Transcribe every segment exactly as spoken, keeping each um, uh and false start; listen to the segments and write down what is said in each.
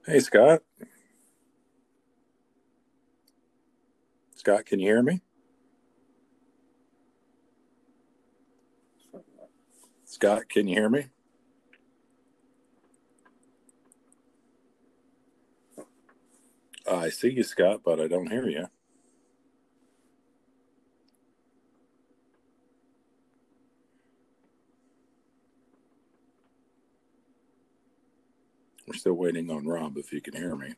Hey, Scott. Scott, can you hear me? Scott, can you hear me? Uh, I see you, Scott, but I don't hear you. We're still waiting on Rob, if you can hear me.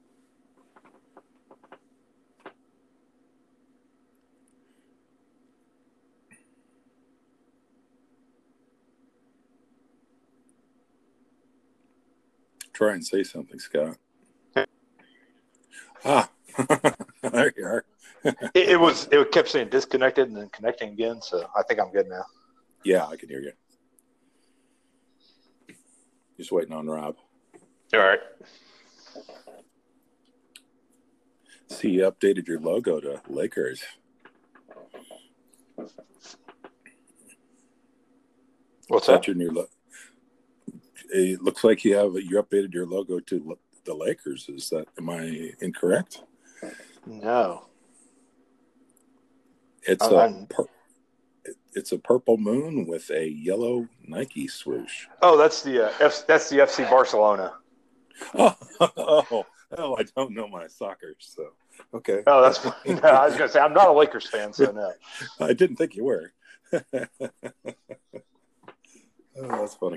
Try and say something, Scott. Ah, there you are. it, it was it kept saying disconnected and then connecting again, so I think I'm good now. Yeah, I can hear you. Just waiting on Rob. All right. See, you updated your logo to Lakers. What's that? that? Your new logo? It looks like you have you updated your logo to the Lakers. Is that, am I incorrect? No. It's I'm, a I'm, pur- it's a purple moon with a yellow Nike swoosh. Oh, that's the uh, F, that's the F C Barcelona. Oh, oh, oh, I don't know my soccer, so okay. Oh, that's no, I was gonna say I'm not a Lakers fan, so no. I didn't think you were. Oh, that's funny.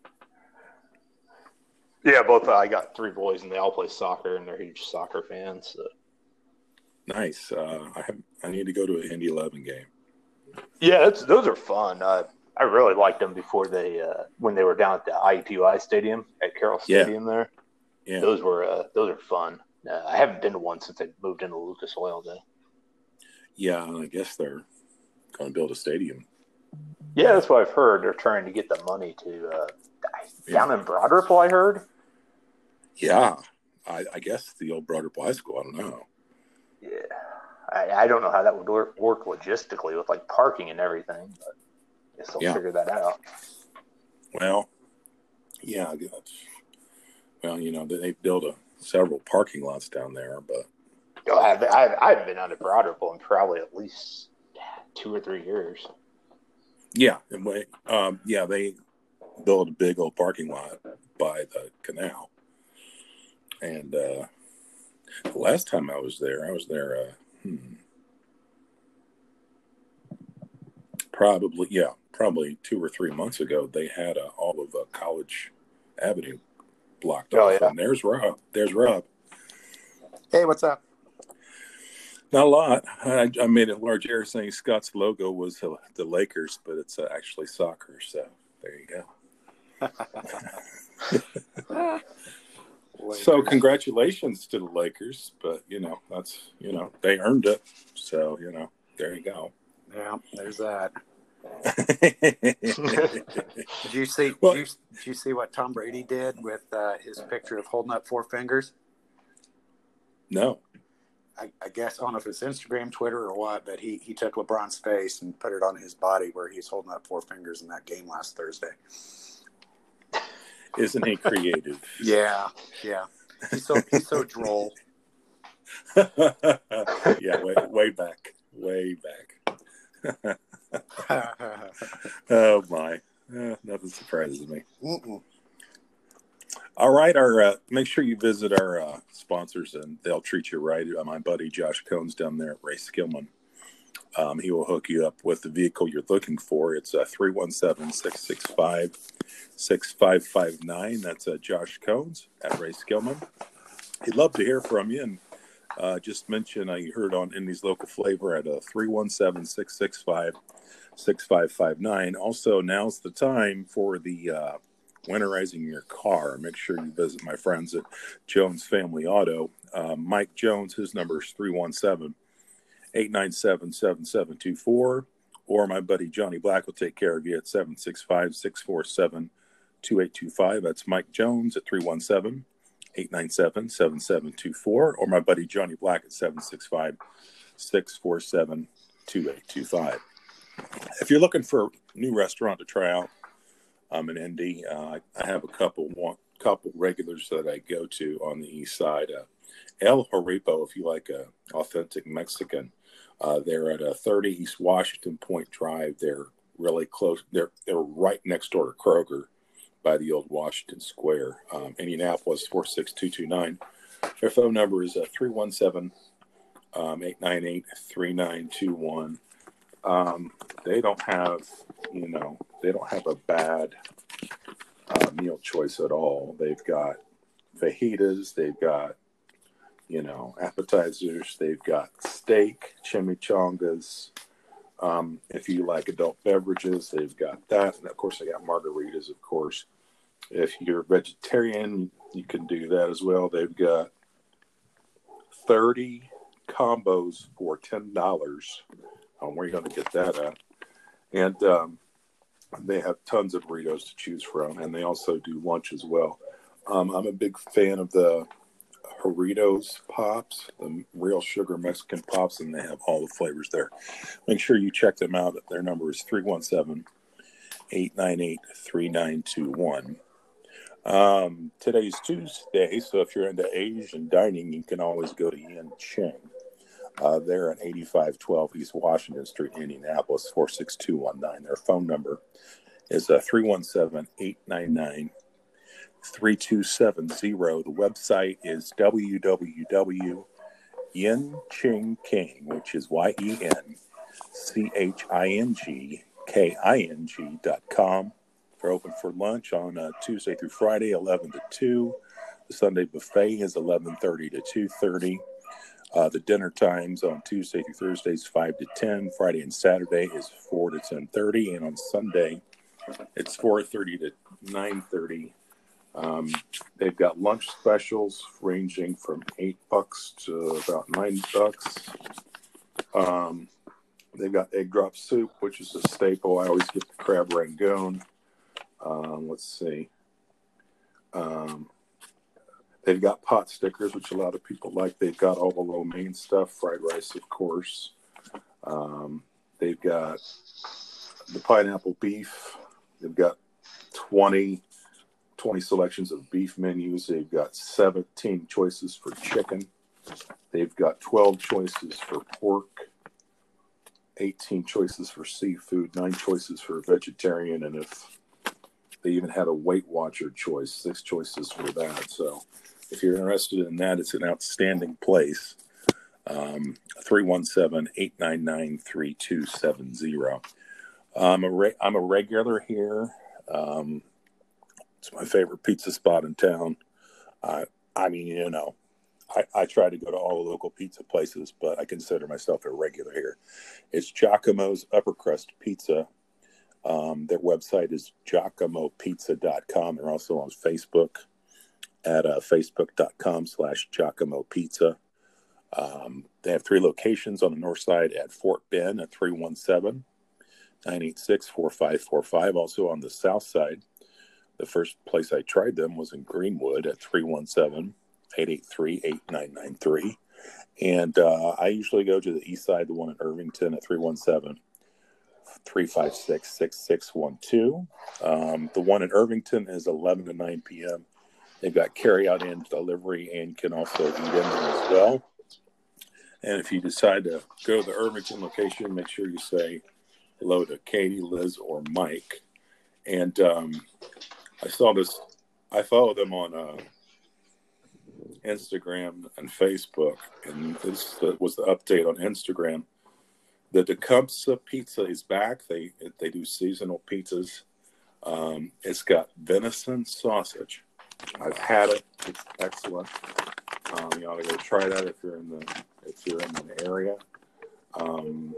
Yeah, both. Uh, I got three boys, and they all play soccer, and they're huge soccer fans. So. Nice. Uh, I have. I need to go to an Indy eleven game. Yeah, it's, those are fun. Uh, I really liked them before they uh, when they were down at the I U P U I Stadium at Carroll Stadium. Yeah. There, yeah, those were uh, those are fun. Uh, I haven't been to one since they moved into Lucas Oil though. Yeah, I guess they're going to build a stadium. Yeah, that's what I've heard. They're trying to get the money to uh, down yeah. in Broad Ripple. I heard. Yeah, I, I guess the old Broad Ripple High School. I don't know. Yeah, I, I don't know how that would work, work logistically with like parking and everything, but I guess they'll yeah. figure that out. Well, yeah, I guess. Well, you know, they built a, several parking lots down there, but oh, I've, I've, I've been on the Broad Ripple in probably at least two or three years. Yeah, and we, um, yeah, they built a big old parking lot by the canal, and uh, the last time I was there, I was there, uh, hmm, probably, yeah, probably two or three months ago. They had uh, all of uh, College Avenue blocked oh, off, yeah. and there's Rob. There's Rob. Hey, what's up? Not a lot. I, I made a large error saying Scott's logo was uh, the Lakers, but it's uh, actually soccer. So there you go. So congratulations to the Lakers, but you know that's you know they earned it. So you know there you go. Yeah, there's that. Did you see? Well, did, you, did you see what Tom Brady did with uh, his picture of holding up four fingers? No. I, I guess I don't know if it's Instagram, Twitter, or what, but he, he took LeBron's face and put it on his body where he's holding up four fingers in that game last Thursday. Isn't he creative? Yeah, yeah. He's so he's so droll. Yeah, way way back, way back. Oh my, uh, nothing surprises me. Mm-mm. All right, our uh, make sure you visit our uh, sponsors, and they'll treat you right. Uh, my buddy Josh Cones down there at Ray Skillman, um, he will hook you up with the vehicle you're looking for. It's a uh, three one seven, six six five, six five five nine. That's uh, Josh Cones at Ray Skillman. He'd love to hear from you, and uh, just mention uh, you heard on Indy's Local Flavor at a three one seven, six six five, six five five nine. Also, now's the time for the uh, winterizing your car. Make sure you visit my friends at Jones Family Auto. Uh, Mike Jones, his number is three one seven, eight nine seven, seven seven two four, or my buddy Johnny Black will take care of you at seven six five, six four seven, two eight two five. That's Mike Jones at three one seven, eight nine seven, seven seven two four, or my buddy Johnny Black at seven six five, six four seven, two eight two five. If you're looking for a new restaurant to try out, I'm in Indy. Uh, I have a couple. One, couple regulars that I go to on the east side. Uh, El Jaripo, if you like a authentic Mexican, uh, they're at a thirty East Washington Point Drive. They're really close. They're they're right next door to Kroger by the old Washington Square. Um, Indianapolis four six two two nine. Their phone number is uh, three one seven, eight nine eight, three nine two one. Um, they don't have, you know, they don't have a bad uh, meal choice at all. They've got fajitas, they've got, you know, appetizers, they've got steak, chimichangas. Um, if you like adult beverages, they've got that. And of course, they got margaritas, of course. If you're vegetarian, you can do that as well. They've got thirty combos for ten dollars. Um, where are you going to get that at? And um, they have tons of burritos to choose from, and they also do lunch as well. Um, I'm a big fan of the Doritos Pops, the real sugar Mexican Pops, and they have all the flavors there. Make sure you check them out. Their number is three one seven, eight nine eight, three nine two one. Um, today's Tuesday, so if you're into Asian dining, you can always go to Yin Ching. Uh, they're at eighty-five twelve East Washington Street, Indianapolis, four six two one nine. Their phone number is uh, three one seven, eight nine nine, three two seven zero. The website is w w w dot yin ching king, which is Y E N C H I N G K I N G dot com. They're open for lunch on uh, Tuesday through Friday, eleven to two. The Sunday buffet is eleven thirty to two thirty. Uh, the dinner times on Tuesday through Thursday is five to ten. Friday and Saturday is four to ten thirty. And on Sunday, it's four thirty to nine thirty. Um, they've got lunch specials ranging from eight bucks to about nine bucks. Um, they've got egg drop soup, which is a staple. I always get the crab rangoon. Um, let's see. Um, they've got pot stickers, which a lot of people like. They've got all the lo mein stuff, fried rice, of course. Um, they've got the pineapple beef. They've got twenty, twenty selections of beef menus. They've got seventeen choices for chicken. They've got twelve choices for pork, eighteen choices for seafood, nine choices for vegetarian, and if they even had a Weight Watcher choice, six choices for that. So if you're interested in that, it's an outstanding place. Um, three one seven, eight nine nine, three two seven zero. I'm a, re- I'm a regular here. Um, it's my favorite pizza spot in town. Uh, I mean, you know, I, I try to go to all the local pizza places, but I consider myself a regular here. It's Giacomo's Upper Crust Pizza. Um, their website is giacomo pizza dot com. They're also on Facebook at uh, facebook.com slash Giacomo Pizza. Um, they have three locations on the north side at Fort Bend at three one seven, nine eight six, four five four five. Also on the south side, the first place I tried them was in Greenwood at three one seven, eight eight three, eight nine nine three. And uh, I usually go to the east side, the one in Irvington at three one seven, three five six, six six one two. Um, the one in Irvington is eleven to nine p.m. They've got carry-out and delivery and can also eat in there as well. And if you decide to go to the Irvington location, make sure you say hello to Katie, Liz, or Mike. And um, I saw this, I follow them on uh, Instagram and Facebook, and this was the update on Instagram. The Tecumseh Pizza is back. They they do seasonal pizzas. Um, it's got venison sausage. I've had it. It's excellent. Um, you ought to go try that if you're in the if you're in the area. Um,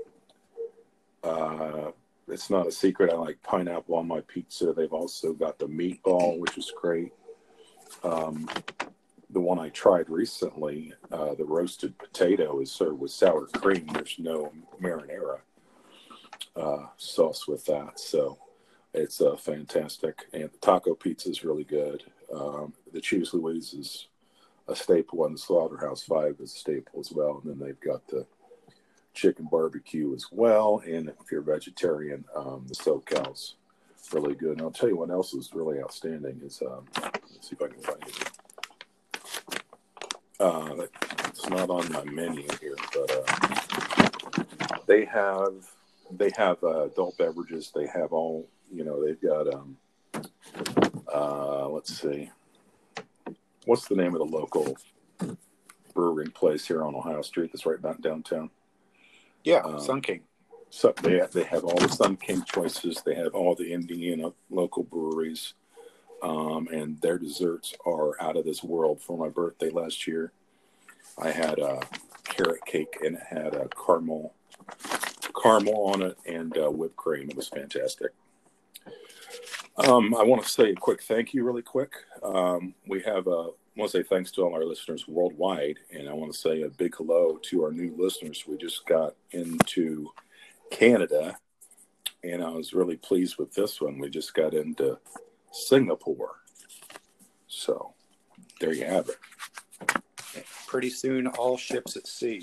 uh, it's not a secret. I like pineapple on my pizza. They've also got the meatball, which is great. Um, the one I tried recently, uh, the roasted potato, is served with sour cream. There's no marinara uh, sauce with that, so it's uh, fantastic. And the taco pizza is really good. Um, the Cheese Louise is a staple, and the Slaughterhouse Five is a staple as well. And then they've got the chicken barbecue as well. And if you're vegetarian, um, the SoCal's really good. And I'll tell you what else is really outstanding is, um, let's see if I can find it. Uh, it's not on my menu here, but uh, they have they have uh, adult beverages. They have all, you know, they've got, um, uh, let's see, what's the name of the local brewing place here on Ohio Street that's right about downtown? Yeah, um, Sun King. So they have, they have all the Sun King choices. They have all the Indiana local breweries, um, and their desserts are out of this world. For my birthday last year, I had a carrot cake and it had a caramel caramel on it and uh, whipped cream. It was fantastic. Um, I want to say a quick thank you, really quick. Um, we have a. I want to say thanks to all our listeners worldwide, and I want to say a big hello to our new listeners. We just got into Canada, and I was really pleased with this one. We just got into Singapore. So there you have it. Pretty soon, all ships at sea.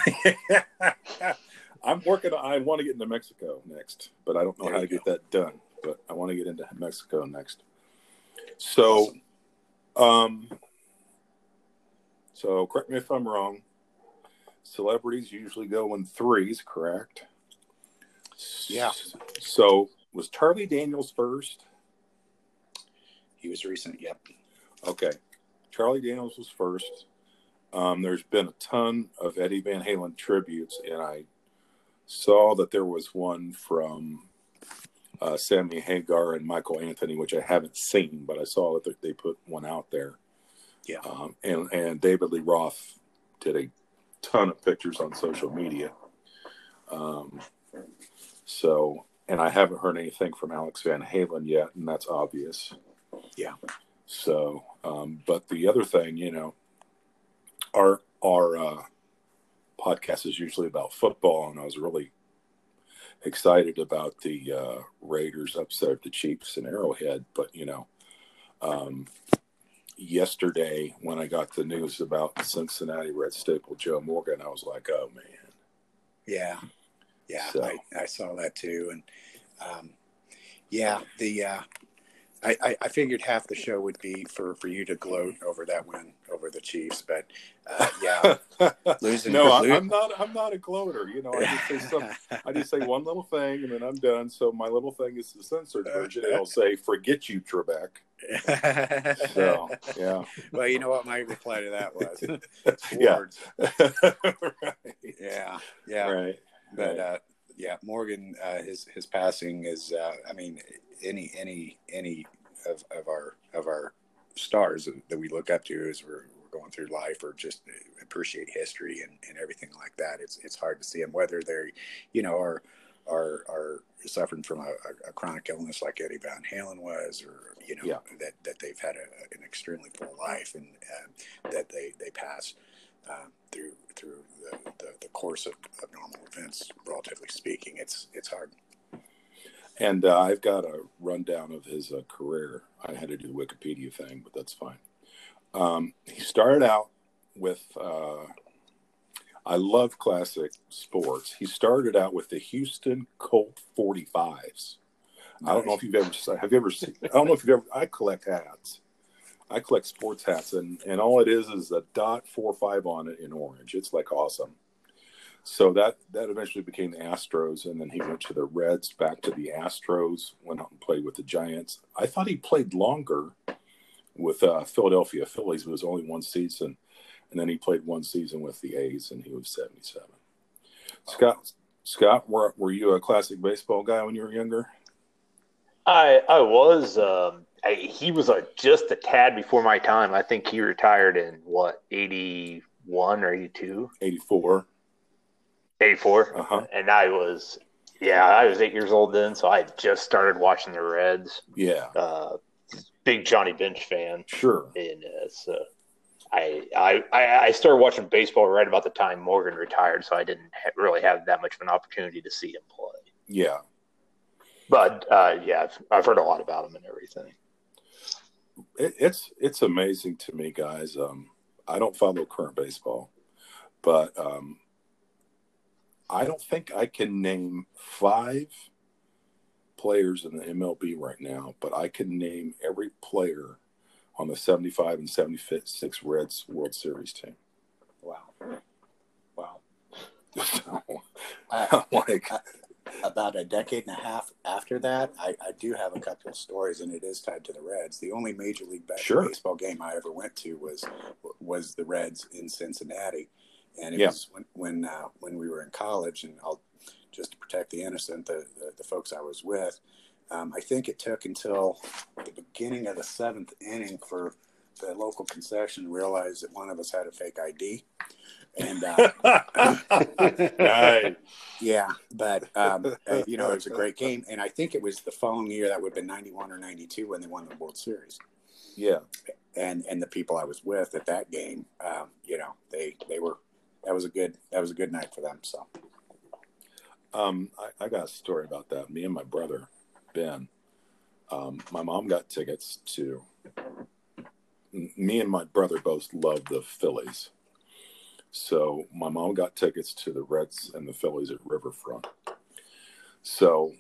I'm working. I want to get into Mexico next, but I don't know There how to you get go. that done. But I want to get into Mexico next. So, um, so correct me if I'm wrong. Celebrities usually go in threes, correct? Yeah. So was Charlie Daniels first? He was recent, yep. Okay. Charlie Daniels was first. Um, there's been a ton of Eddie Van Halen tributes, and I saw that there was one from uh, Sammy Hagar and Michael Anthony, which I haven't seen, but I saw that they put one out there. Yeah. Um, and, and David Lee Roth did a ton of pictures on social media. Um, so, and I haven't heard anything from Alex Van Halen yet, and that's obvious. Yeah. So, um, but the other thing, you know, our our uh, podcast is usually about football, and I was really excited about the uh, Raiders upset the Chiefs in Arrowhead. But you know, um, yesterday when I got the news about the Cincinnati Red staple Joe Morgan, I was like, oh man. Yeah. Yeah, So. I, I saw that too. And um, yeah, the uh, I, I, I figured half the show would be for, for you to gloat over that win over the Chiefs, but uh, yeah, losing. no, I, lo- I'm not. I'm not a gloater. You know, I just say some. I just say one little thing, and then I'm done. So my little thing is the censored version. It'll say, "Forget you, Trebek." So yeah. Well, you know what my reply to that was? Yeah. Right. Yeah. Yeah. Right. But right. uh, yeah, Morgan, uh, his his passing is. Uh, I mean, any any any of, of our of our stars that we look up to as we're, we're going through life, or just appreciate history and, and everything like that. It's it's hard to see them, whether they're, you know, are are are suffering from a, a chronic illness like Eddie Van Halen was, or you know, Yeah. that that they've had a, an extremely full life, and uh, that they they pass uh, through through the, the, the course of, of normal events. Relatively speaking, it's it's hard. And uh, I've got a rundown of his uh, career. I had to do the Wikipedia thing, but that's fine. Um, he started out with, uh, I love classic sports. He started out with the Houston Colt forty-fives. Nice. I don't know if you've ever, have you ever seen, I don't know if you've ever, I collect hats. I collect sports hats, and, and all it is is a dot four five on it in orange. It's like awesome. So that, that eventually became the Astros, and then he went to the Reds, back to the Astros, went out and played with the Giants. I thought he played longer with uh, Philadelphia Phillies, but it was only one season. And then he played one season with the A's, and he was seventy-seven. Scott, Scott, were, were you a classic baseball guy when you were younger? I I was. Um, I, he was a, just a tad before my time. I think he retired in, what, eighty-one or eighty-two? eighty-four. eighty-four. Uh-huh. And I was, yeah, I was eight years old then, so I had just started watching the Reds. Yeah. Uh, big Johnny Bench fan. Sure. And uh, so I, I I started watching baseball right about the time Morgan retired, so I didn't ha- really have that much of an opportunity to see him play. Yeah. But, uh, yeah, I've, I've heard a lot about him and everything. It, it's it's amazing to me, guys. Um, I don't follow current baseball, but um, I don't think I can name five players in the M L B right now, but I can name every player on the seventy-five and seventy-six Reds World Series team. Wow. Wow. So, I, I'm like, I, about a decade and a half after that, I, I do have a couple of stories, and it is tied to the Reds. The only Major League sure. Baseball game I ever went to was was the Reds in Cincinnati, and it yeah. was when when, uh, when we were in college. And I'll just to protect the innocent, the the, the folks I was with. Um, I think it took until the beginning of the seventh inning for the local concession to realize that one of us had a fake I D. And uh, right. yeah, but um, uh, you know, it was a great game, and I think it was the following year, that would have been ninety-one or ninety-two, when they won the World Series. Yeah, and and the people I was with at that game, um, you know, they they were that was a good that was a good night for them. So, um, I, I got a story about that. Me and my brother Ben, um, my mom got tickets to. Me and my brother both love the Phillies. So my mom got tickets to the Reds and the Phillies at Riverfront. So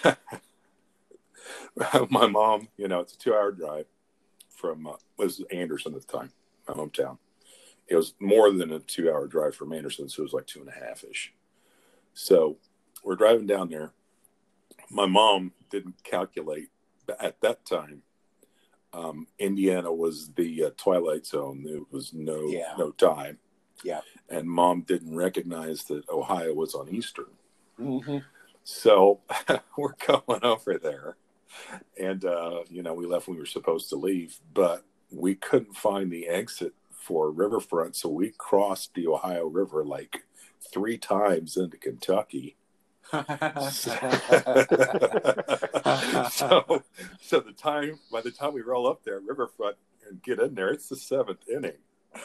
my mom, you know, it's a two-hour drive from, uh, it was Anderson at the time, my hometown. It was more than a two-hour drive from Anderson, so it was like two and a half-ish. So we're driving down there. My mom didn't calculate at that time. Um, Indiana was the uh, twilight zone. There was no yeah. no time. Yeah. And Mom didn't recognize that Ohio was on Eastern. Mm-hmm. So we're going over there. And, uh, you know, we left when we were supposed to leave, but we couldn't find the exit for Riverfront. So we crossed the Ohio River like three times into Kentucky. so, so the time, by the time we roll up there, Riverfront, and get in there, it's the seventh inning.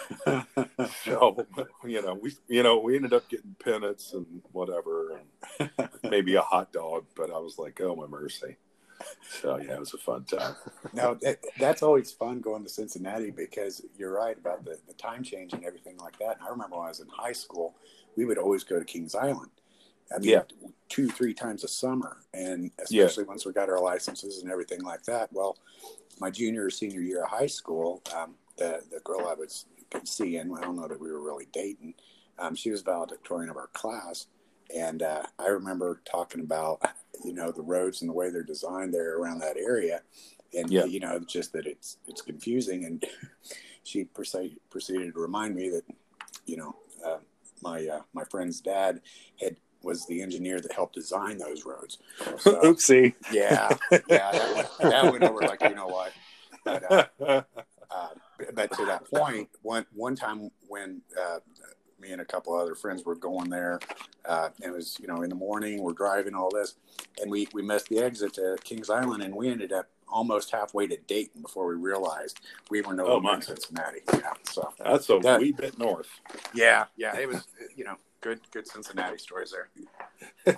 So, you know, we, you know, we ended up getting pennants and whatever, and maybe a hot dog, but I was like, oh my mercy. So yeah, it was a fun time. No, that, that's always fun going to Cincinnati, because you're right about the, the time change and everything like that. And I remember when I was in high school, we would always go to Kings Island. I mean, yeah. two, three times a summer. And especially yeah. once we got our licenses and everything like that. Well, my junior or senior year of high school, um, the, the girl I was seeing, I don't know that we were really dating, um, she was valedictorian of our class. And uh, I remember talking about, you know, the roads and the way they're designed there around that area. And, yeah. you know, just that it's it's confusing. And she proceeded, proceeded to remind me that, you know, uh, my uh, my friend's dad had was the engineer that helped design those roads. So, oopsie. Yeah. Yeah. That went, that went over like, you know what. But, uh, uh, but to that point, one, one time when uh, me and a couple of other friends were going there, uh, it was, you know, in the morning, we're driving all this, and we, we missed the exit to Kings Island, and we ended up almost halfway to Dayton before we realized we were no oh, longer in Cincinnati. Yeah, so that's a that, wee bit north. Yeah, yeah, it was, you know, good, good Cincinnati stories there.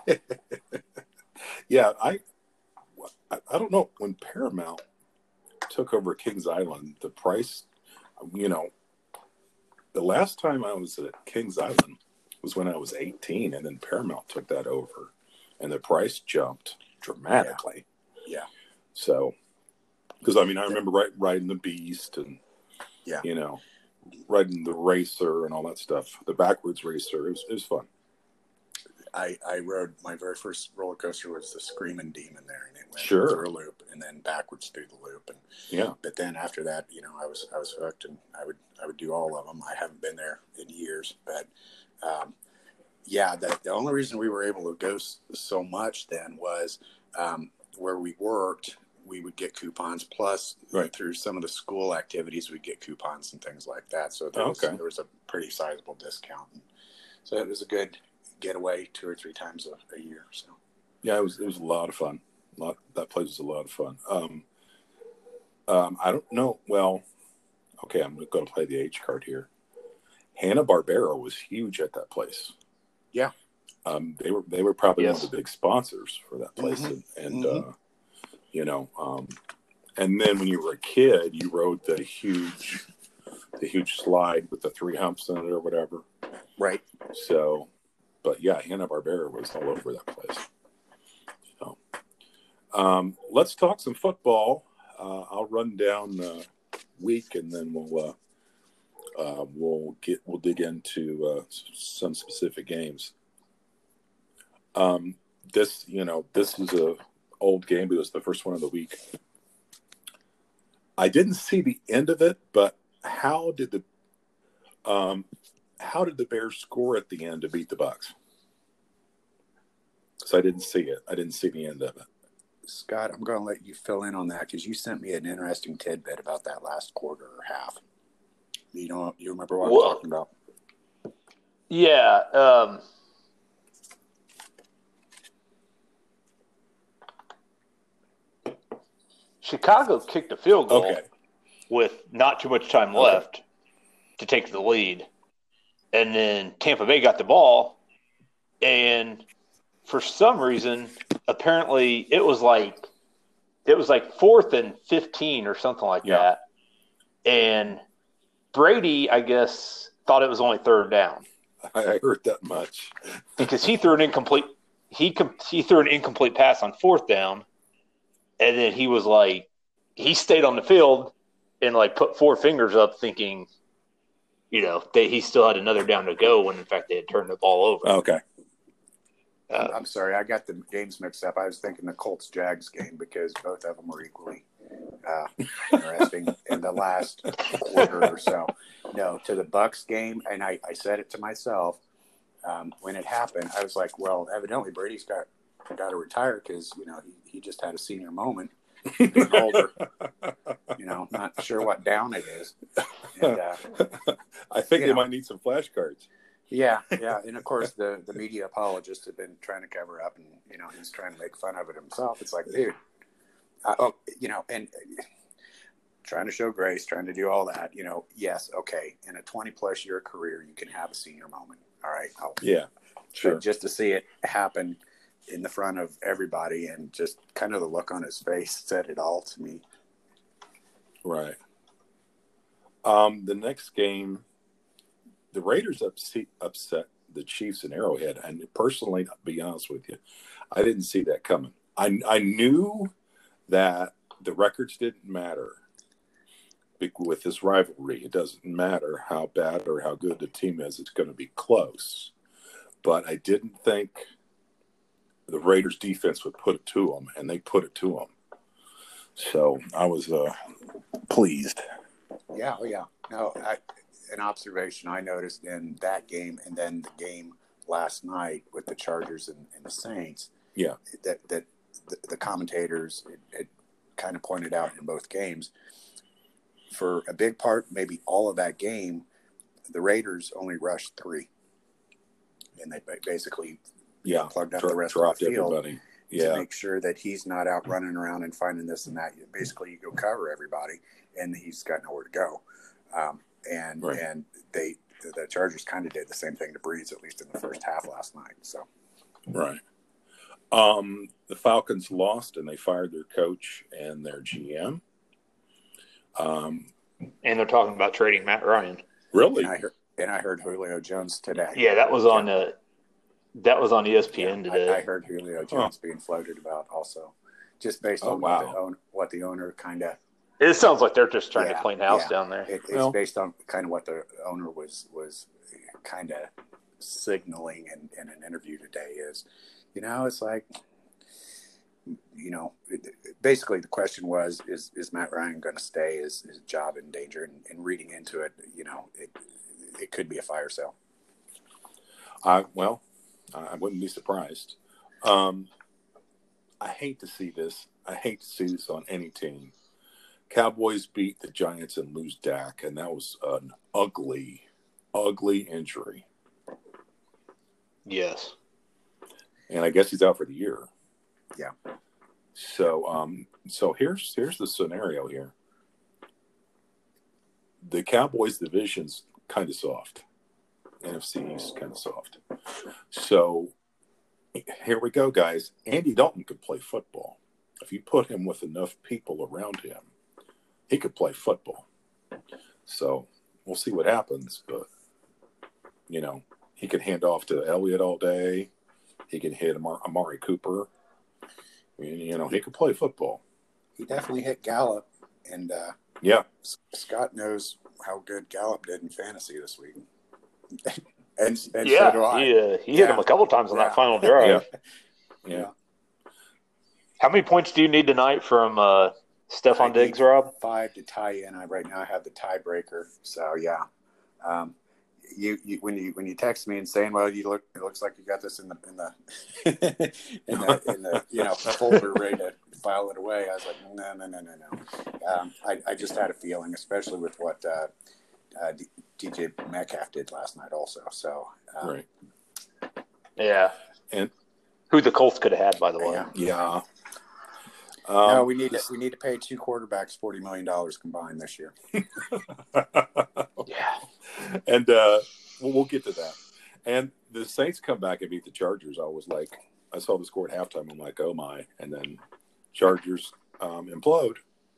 Yeah, I, I don't know, when Paramount took over Kings Island, the price, you know, the last time I was at Kings Island was when I was eighteen, and then Paramount took that over, and the price jumped dramatically. Yeah. yeah. So, because I mean, I remember ri- riding the Beast, and yeah, you know, riding the Racer and all that stuff. The backwards Racer, it was, it was fun. I, I rode, my very first roller coaster was the Screaming Demon there, and it went sure. through a loop and then backwards through the loop. And yeah, but then after that, you know, I was I was hooked, and I would I would do all of them. I haven't been there in years, but um, yeah, the the only reason we were able to go so much then was um, where we worked. We would get coupons, plus right. through some of the school activities, we'd get coupons and things like that. So there, oh, was, okay. there was a pretty sizable discount. And so it was a good getaway two or three times a, a year. So yeah, it was it was a lot of fun. A lot, that place was a lot of fun. Um, um, I don't know. Well, okay, I'm going to play the H card here. Hanna-Barbera was huge at that place. Yeah, um, they were they were probably yes. one of the big sponsors for that place, mm-hmm. and, and mm-hmm. uh, you know, um, and then when you were a kid, you rode the huge the huge slide with the three humps in it or whatever. Right. So, but yeah, Hanna-Barbera was all over that place. So, Um, let's talk some football. Uh, I'll run down the week, and then we'll uh, uh, we'll get we'll dig into uh, some specific games. Um, this you know this is a old game, but it was the first one of the week. I didn't see the end of it, but how did the um, how did the Bears score at the end to beat the Bucs? So I didn't see it. I didn't see the end of it. Scott, I'm going to let you fill in on that because you sent me an interesting tidbit about that last quarter or half. You know, you remember what Well, I'm talking about? Yeah. Um, Chicago kicked a field goal Okay. with not too much time Okay. left to take the lead. And then Tampa Bay got the ball. And for some reason, apparently it was like it was like fourth and fifteen or something like Yeah. that. And Brady, I guess, thought it was only third down I, I heard that much. because he threw an incomplete he com- he threw an incomplete pass on fourth down, and then he was like he stayed on the field and like put four fingers up, thinking, you know, that he still had another down to go when in fact they had turned the ball over. Okay. Uh, I'm sorry, I got the games mixed up. I was thinking the Colts-Jags game because both of them were equally uh, interesting in the last quarter or so. No, to the Bucs game, and I, I said it to myself um, when it happened. I was like, well, evidently Brady's got got to retire because you know he, he just had a senior moment, getting older. You know, not sure what down it is. And, uh, I think you they know. might need some flashcards. Yeah, yeah, and of course the, the media apologists have been trying to cover up, and you know he's trying to make fun of it himself. It's like, dude, uh, oh, you know, and uh, trying to show grace, trying to do all that. You know, yes, okay, in a twenty plus year career, you can have a senior moment. All right, I'll, Yeah, sure. but just to see it happen in the front of everybody, and just kind of the look on his face said it all to me. Right. Um, the next game, the Raiders upset, upset the Chiefs in Arrowhead. And personally, to be honest with you, I didn't see that coming. I, I knew that the records didn't matter with this rivalry. It doesn't matter how bad or how good the team is. It's going to be close. But I didn't think the Raiders defense would put it to them, and they put it to them. So I was uh, pleased. Yeah, oh yeah. No, I, an observation I noticed in that game, and then the game last night with the Chargers and, and the Saints. Yeah, that that the, the commentators had, had kind of pointed out in both games. For a big part, maybe all of that game, the Raiders only rushed three, and they basically yeah, plugged up Dro- the rest dropped of the field everybody. Yeah, to make sure that he's not out running around and finding this and that. Basically, you go cover everybody, and he's got nowhere to go. Um, and Right. and they the Chargers kind of did the same thing to Breeze, at least in the first half last night. So right. Um, the Falcons lost, and they fired their coach and their G M. Um, and they're talking about trading Matt Ryan. really? and I heard and I heard Julio Jones today. Yeah, that was on uh, that was on E S P N Yeah, today. I, I heard Julio Jones being floated about also, just based Oh, on wow. what, the own, what the owner kind of. It sounds like they're just trying Yeah, to clean house yeah. down there. It, it's Well- based on kind of what the owner was was kind of signaling in, in an interview today. Is, you know, it's like, you know, it, it- basically the question was, is is Matt Ryan going to stay? Is his job in danger? And, and reading into it, you know, it it could be a fire sale. I well, I wouldn't be surprised. Um, I hate to see this. I hate to see this on any team. Cowboys beat the Giants and lose Dak, and that was an ugly, ugly injury. Yes. And I guess he's out for the year. Yeah. So, um, so here's here's the scenario here. The Cowboys division's kind of soft. N F C East kind of soft. So here we go, guys. Andy Dalton could play football. If you put him with enough people around him, he could play football. So we'll see what happens. But, you know, he could hand off to Elliott all day. He can hit Amari Cooper. You know, he could play football. He definitely hit Gallup, and uh, yeah, Scott knows how good Gallup did in fantasy this week. and and yeah, so do I. He, uh, he yeah. hit him a couple times on yeah. that final drive. yeah. yeah. How many points do you need tonight from uh, Stephon Diggs, Rob? Five to tie in. I right now I have the tiebreaker. So yeah, um, you, you when you when you text me and saying, well, you look, it looks like you got this in the in the in the in the you know folder ready to file it away. I was like, no, no, no, no, no. Um, I I just had a feeling, especially with what uh, uh, D J Metcalf did last night, also. So um, right, yeah, and who the Colts could have had, by the way. Yeah. yeah. Um, no, we need to we need to pay two quarterbacks forty million dollars combined this year. yeah, and uh, we'll, we'll get to that. And the Saints come back and beat the Chargers. I was like, I saw the score at halftime. I'm like, oh my! And then Chargers um, implode.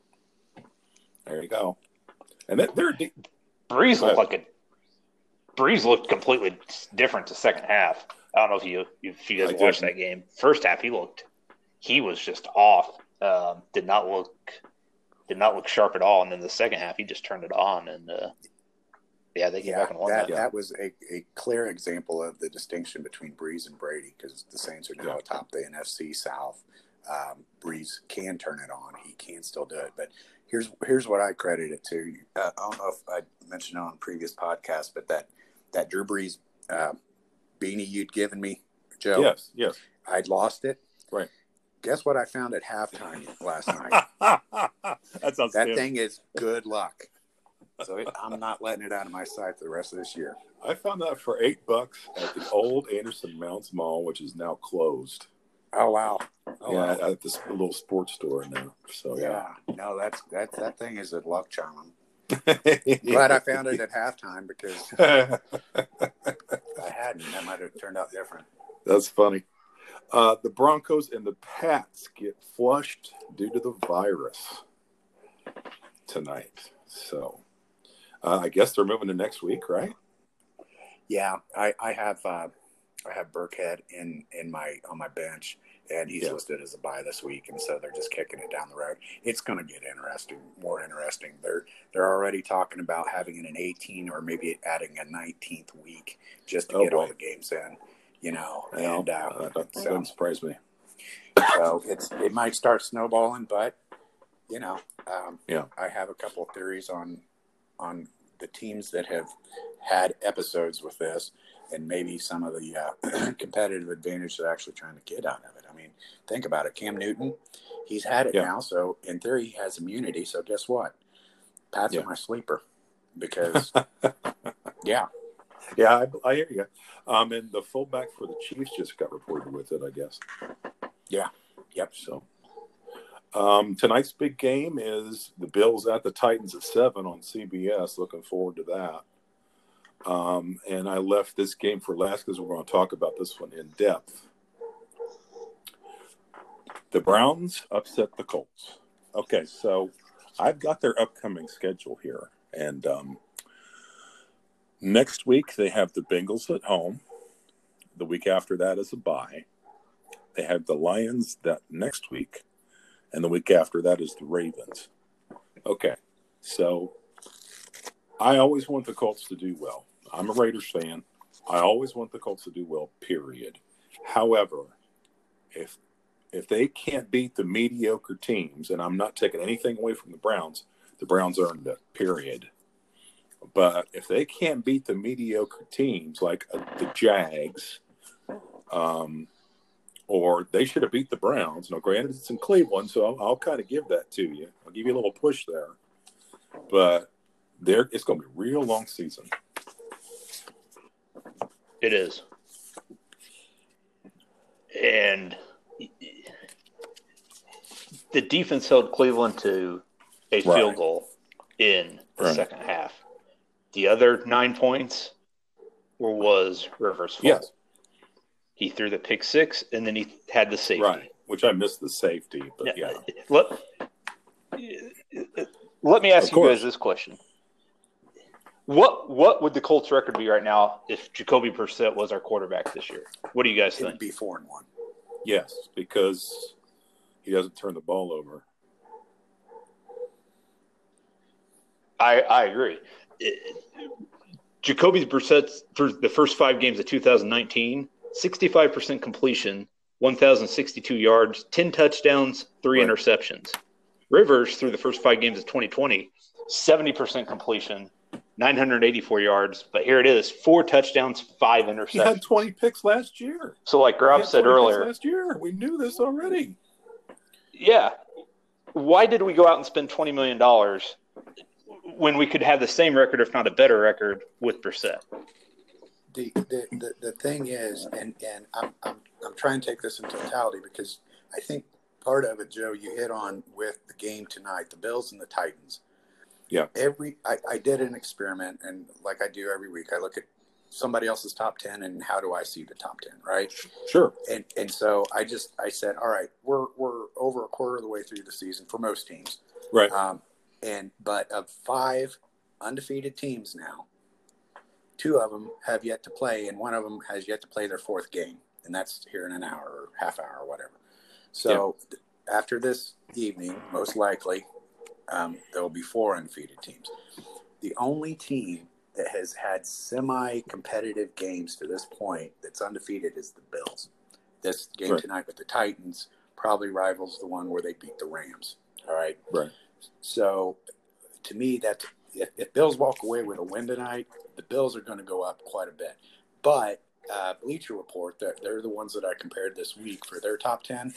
There you go. And that, they're deep. Breeze looked like a Breeze looked completely different the second half. I don't know if you if you guys I watched didn't. that game. First half, he looked he was just off. Um, did not look did not look sharp at all. And then the second half, he just turned it on, and uh, yeah, they came yeah, back and won that. that. That was a, a clear example of the distinction between Breeze and Brady, because the Saints are now yeah. atop the N F C South. Um, Breeze can turn it on; he can still do it. But here's here's what I credit it to. Uh, I don't know if I mentioned it on previous podcasts, but that that Drew Brees uh, beanie you'd given me, Joe. Yes, yes, I'd lost it. Right. Guess what I found at halftime last night? That sounds that good. thing is good luck. So it, I'm not letting it out of my sight for the rest of this year. I found that for eight bucks at the old Anderson Mounts Mall, which is now closed. Oh wow! Oh, yeah, wow. At this little sports store now. So yeah, yeah. no, that's that that thing is a luck charm. Glad I found it at halftime, because if I hadn't, that might have turned out different. That's funny. Uh, the Broncos and the Pats get flushed due to the virus tonight. So uh, I guess they're moving to next week, right? Yeah, I, I have uh, I have Burkhead in, in my on my bench, and he's yeah. listed as a bye this week, and so they're just kicking it down the road. It's going to get interesting, more interesting. They're they're already talking about having an eighteen or maybe adding a nineteenth week just to oh, get boy. all the games in. You know, yeah, and uh, that, that so, doesn't surprise me. So it's it might start snowballing, but you know, um, yeah, I have a couple of theories on on the teams that have had episodes with this, and maybe some of the uh, competitive advantage they're actually trying to get out of it. I mean, think about it. Cam Newton, he's had it yeah. now, so in theory he has immunity. So guess what? Pats yeah. are my sleeper, because yeah. Yeah, I, I hear you. Um, and the fullback for the Chiefs just got reported with it, I guess. Yeah. Yep. So um, tonight's big game is the Bills at the Titans at seven on C B S. Looking forward to that. Um, and I left this game for last because we're going to talk about this one in depth. The Browns upset the Colts. Okay, so I've got their upcoming schedule here, and um, next week, they have the Bengals at home. The week after that is a bye. They have the Lions that next week. And the week after that is the Ravens. Okay. So I always want the Colts to do well. I'm a Raiders fan. I always want the Colts to do well, period. However, if if they can't beat the mediocre teams, and I'm not taking anything away from the Browns, the Browns earned it, period. But if they can't beat the mediocre teams like uh, the Jags, um, or they should have beat the Browns. Now, granted, it's in Cleveland, so I'll, I'll kind of give that to you. I'll give you a little push there. But there, it's going to be a real long season. It is. And the defense held Cleveland to a right. field goal in the right. second half. The other nine points were, was Rivers' fault. Yes. He threw the pick six, and then he had the safety. Right, which I missed the safety, but yeah. Let, let me ask you guys this question. What what would the Colts record be right now if Jacoby Brissett was our quarterback this year? What do you guys think? It would be four and one. Yes, because he doesn't turn the ball over. I I agree. It, Jacoby Brissett for the first five games of two thousand nineteen, sixty-five percent completion, one thousand sixty-two yards, ten touchdowns, three Right. interceptions. Rivers through the first five games of twenty twenty, seventy percent completion, nine hundred eighty-four yards. But here it is, four touchdowns, five interceptions. He had twenty picks last year. So like He Grob had said twenty picks earlier, last year. We knew this already. yeah, why did we go out and spend twenty million dollars when we could have the same record, if not a better record, with Brissett? The, the, the, the thing is, and, and I'm, I'm, I'm trying to take this in totality because I think part of it, Joe, you hit on with the game tonight, the Bills and the Titans. Yeah. Every I, I did an experiment, and like I do every week, I look at somebody else's top ten and how do I see the top ten, right? Sure. And and so I just I said, all right, we're we're over a quarter of the way through the season for most teams. Right. Um, and but of five undefeated teams now, two of them have yet to play, and one of them has yet to play their fourth game, and that's here in an hour or half hour or whatever. So yeah. After this evening, most likely, um, there will be four undefeated teams. The only team that has had semi-competitive games to this point that's undefeated is the Bills. This game right. tonight with the Titans probably rivals the one where they beat the Rams. All right. Right. So to me, that's if, if Bills walk away with a win tonight, the Bills are going to go up quite a bit. But uh, Bleacher Report, that they're the ones that I compared this week for their top ten.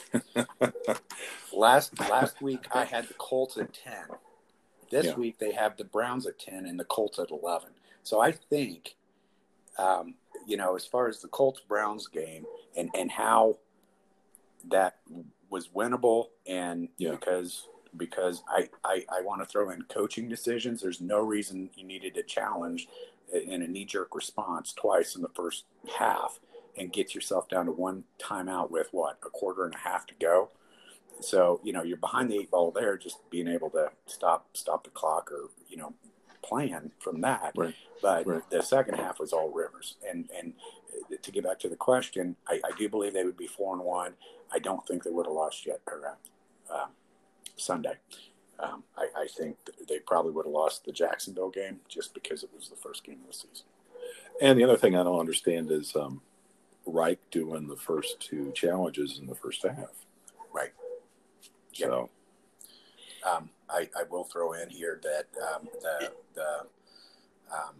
last last week I had the Colts at ten. This yeah. week they have the Browns at ten and the Colts at eleven. So I think, um, you know, as far as the Colts-Browns game and, and how that was winnable, and yeah. because because I, I, I want to throw in coaching decisions, there's no reason you needed to challenge in a knee-jerk response twice in the first half and get yourself down to one timeout with, what, a quarter and a half to go. So, you know, you're behind the eight ball there, just being able to stop stop the clock or, you know, plan from that. Right. But right. the second half was all Rivers. And and to get back to the question, I, I do believe they would be four and one. I don't think they would have lost yet or, uh, Sunday. Um, I, I think they probably would have lost the Jacksonville game just because it was the first game of the season. And the other thing I don't understand is um, Reich doing the first two challenges in the first half. Right. So, yep. um, I, I will throw in here that um, the the um,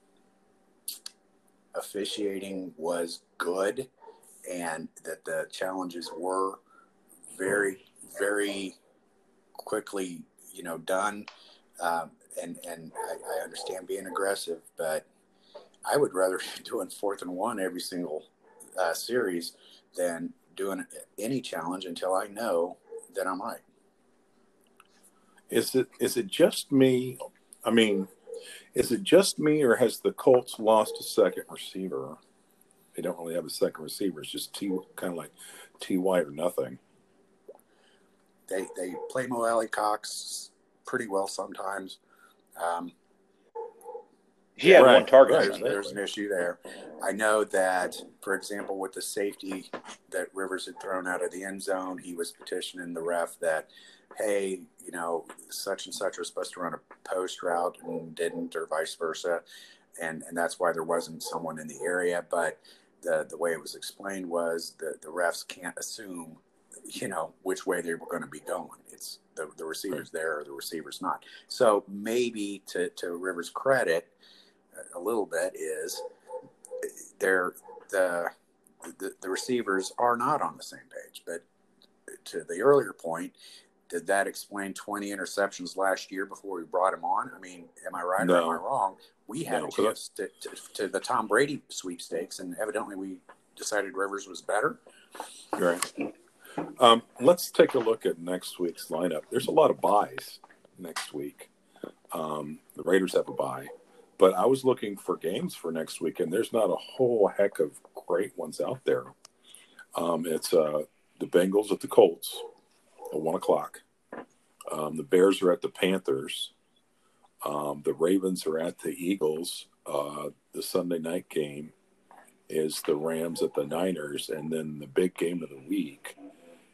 officiating was good, and that the challenges were very, very quickly, you know, done. Um, and and I, I understand being aggressive, but I would rather doing fourth and one every single uh, series than doing any challenge until I know that I'm right. Is it is it just me? I mean, is it just me, or has the Colts lost a second receiver? They don't really have a second receiver. It's just T, kind of like T Y or nothing. They they play Mo Alley Cox pretty well sometimes. Um, he had right, one target. Right, there's, there's an issue there. I know that, for example, with the safety that Rivers had thrown out of the end zone, he was petitioning the ref that, hey, you know, such and such was supposed to run a post route and didn't, or vice versa. And and that's why there wasn't someone in the area. But the, the way it was explained was that the refs can't assume, you know, which way they were going to be going. It's the, the receiver's there or the receiver's not. So maybe to, to Rivers' credit, a little bit is they're the, the the receivers are not on the same page. But to the earlier point, did that explain twenty interceptions last year before we brought him on? I mean, am I right no. or am I wrong? We had no, a chance to, to, to the Tom Brady sweepstakes, and evidently we decided Rivers was better. Right. Um, let's take a look at next week's lineup. There's a lot of buys next week. Um, the Raiders have a bye. But I was looking for games for next week, and there's not a whole heck of great ones out there. Um, it's uh, the Bengals at the Colts at one o'clock. Um, the Bears are at the Panthers. Um, the Ravens are at the Eagles. Uh, the Sunday night game is the Rams at the Niners. And then the big game of the week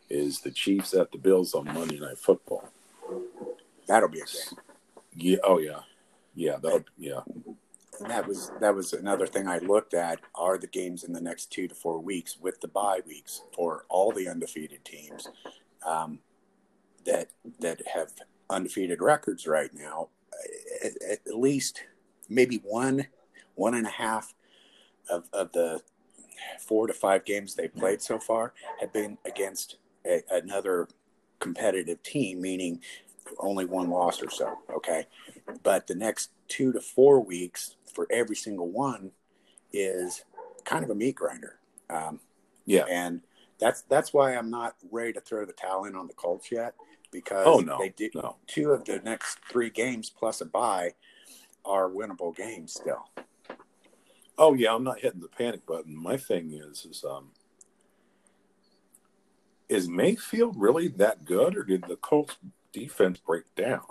is the Chiefs at the Bills on Monday Night Football. That'll be a game. Yeah. Oh yeah. Yeah. That. Yeah. And that was that was another thing I looked at. Are the games in the next two to four weeks with the bye weeks for all the undefeated teams um, that that have undefeated records right now? At, at least maybe one one and a half of, of the four to five games they played so far have been against a, another competitive team, meaning only one loss or so. Okay, but the next two to four weeks for every single one is kind of a meat grinder. Um, yeah. And that's, that's why I'm not ready to throw the towel in on the Colts yet, because oh, no, they did no. two of the next three games plus a bye are winnable games still. Oh yeah. I'm not hitting the panic button. My thing is, is, um, is Mayfield really that good, or did the Colts defense break down?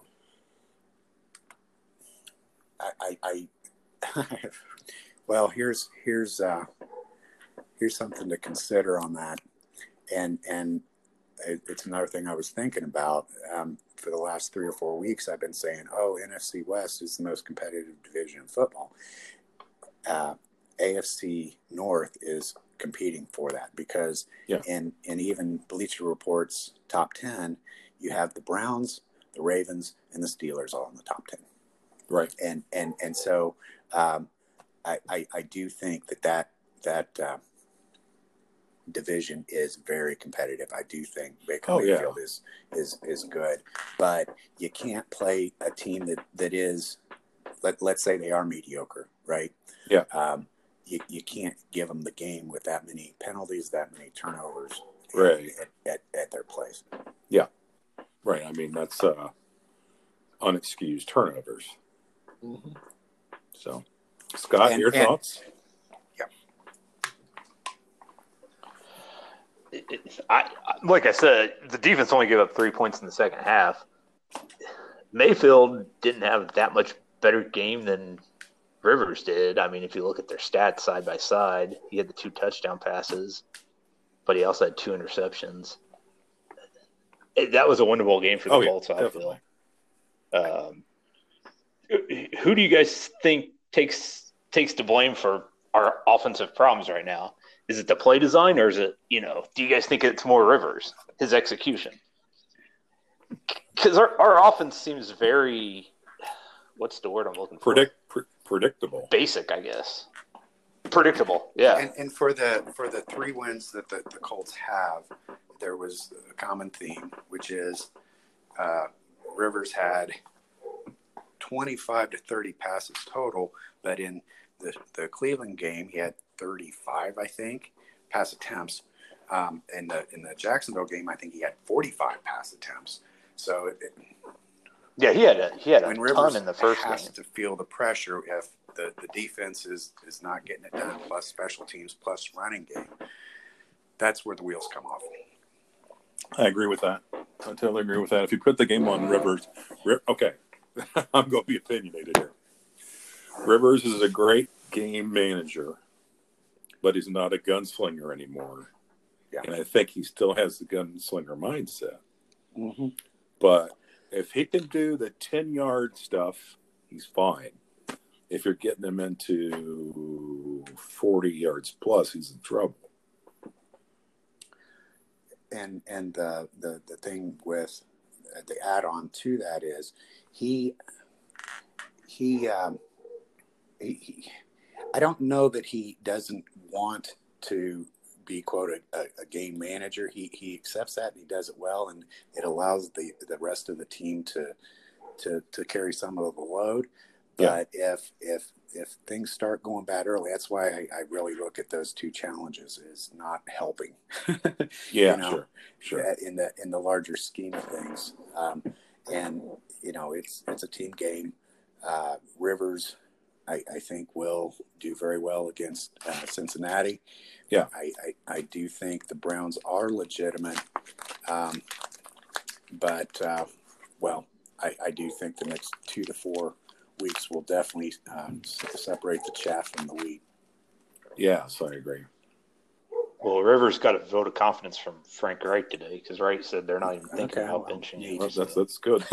I, I, I well, here's here's uh, here's something to consider on that, and and it, it's another thing I was thinking about. Um, for the last three or four weeks, I've been saying, "Oh, N F C West is the most competitive division in football." Uh, A F C North is competing for that because yeah. in in even Bleacher Report's top ten, you have the Browns, the Ravens, and the Steelers all in the top ten. Right. And, and, and so, um, I, I, I do think that that, that, uh, division is very competitive. I do think Baker oh, Mayfield yeah. is, is, is good, but you can't play a team that, that is, let, let's say they are mediocre, right? Yeah. Um, you, you can't give them the game with that many penalties, that many turnovers right. at, at, at their place. Yeah. Right. I mean, that's, uh, unexcused turnovers. Mm-hmm. So, Scott, and, your and, thoughts? Yeah. It, it, I, like I said, the defense only gave up three points in the second half. Mayfield didn't have that much better game than Rivers did. I mean, if you look at their stats side by side, he had the two touchdown passes, but he also had two interceptions. It, that was a winnable game for the oh, Colts, yeah, I definitely. feel. Um, who do you guys think takes takes to blame for our offensive problems right now? Is it the play design, or is it, you know, do you guys think it's more Rivers, his execution? Because our, our offense seems very, what's the word I'm looking for? Predict, pre- predictable. Basic, I guess. Predictable, yeah. And, and for the for the three wins that the, the Colts have, there was a common theme, which is uh, Rivers had twenty-five to thirty passes total, but in the, the Cleveland game, he had thirty-five, I think, pass attempts. Um, in the in the Jacksonville game, I think he had forty-five pass attempts. So, it, it, yeah, he had a he had a when ton Rivers in the first has game. to feel the pressure if the, the defense is, is not getting it done, plus special teams, plus running game, that's where the wheels come off. I agree with that. I totally agree with that. If you put the game on Rivers, okay, I'm going to be opinionated here. Rivers is a great game manager, but he's not a gunslinger anymore. Yeah. And I think he still has the gunslinger mindset. Mm-hmm. But if he can do the ten-yard stuff, he's fine. If you're getting him into forty yards plus, he's in trouble. And and uh, the the thing with uh, the add-on to that is he he, um, he he I don't know that he doesn't want to be quote a, a game manager. He he accepts that and he does it well, and it allows the the rest of the team to to to carry some of the load. But yeah. if if if things start going bad early, that's why I, I really look at those two challenges as not helping. yeah, you know, sure, sure. In the in the larger scheme of things, um, and you know, it's it's a team game. Uh, Rivers, I, I think, will do very well against uh, Cincinnati. Yeah, I, I I do think the Browns are legitimate, um, but uh, well, I, I do think the next two to four weeks will definitely um, separate the chaff from the wheat. Yeah, so I agree. Well, Rivers got a vote of confidence from Frank Wright today because Wright said they're not even thinking Okay, about well, benching yeah, him. Well, just- that's that's good.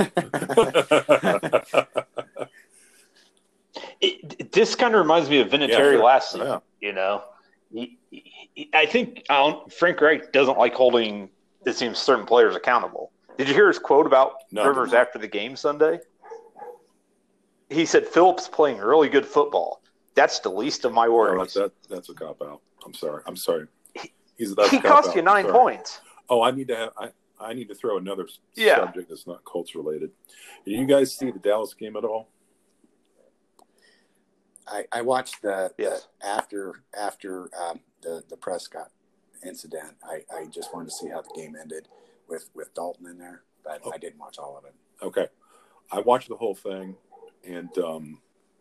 It, this kind of reminds me of Vinatieri sure. last season. Yeah. You know, he, he, I think I don't, Frank Wright doesn't like holding, it seems, certain players accountable. Did you hear his quote about No, I Rivers did not. after the game Sunday? He said, "Phillips playing really good football. That's the least of my No, worries." that, that, that's a cop out. I'm sorry. I'm sorry. He's that's he a cop cost out. you I'm nine sorry. points. Oh, I need to have. I, I need to throw another s- Yeah. subject that's not Colts related. Did you guys see the Dallas game at all? I, I watched the, Yes. the after after um, the the Prescott incident. I, I just wanted to see how the game ended with, with Dalton in there, but Oh. I didn't watch all of it. Okay, I watched the whole thing, and um,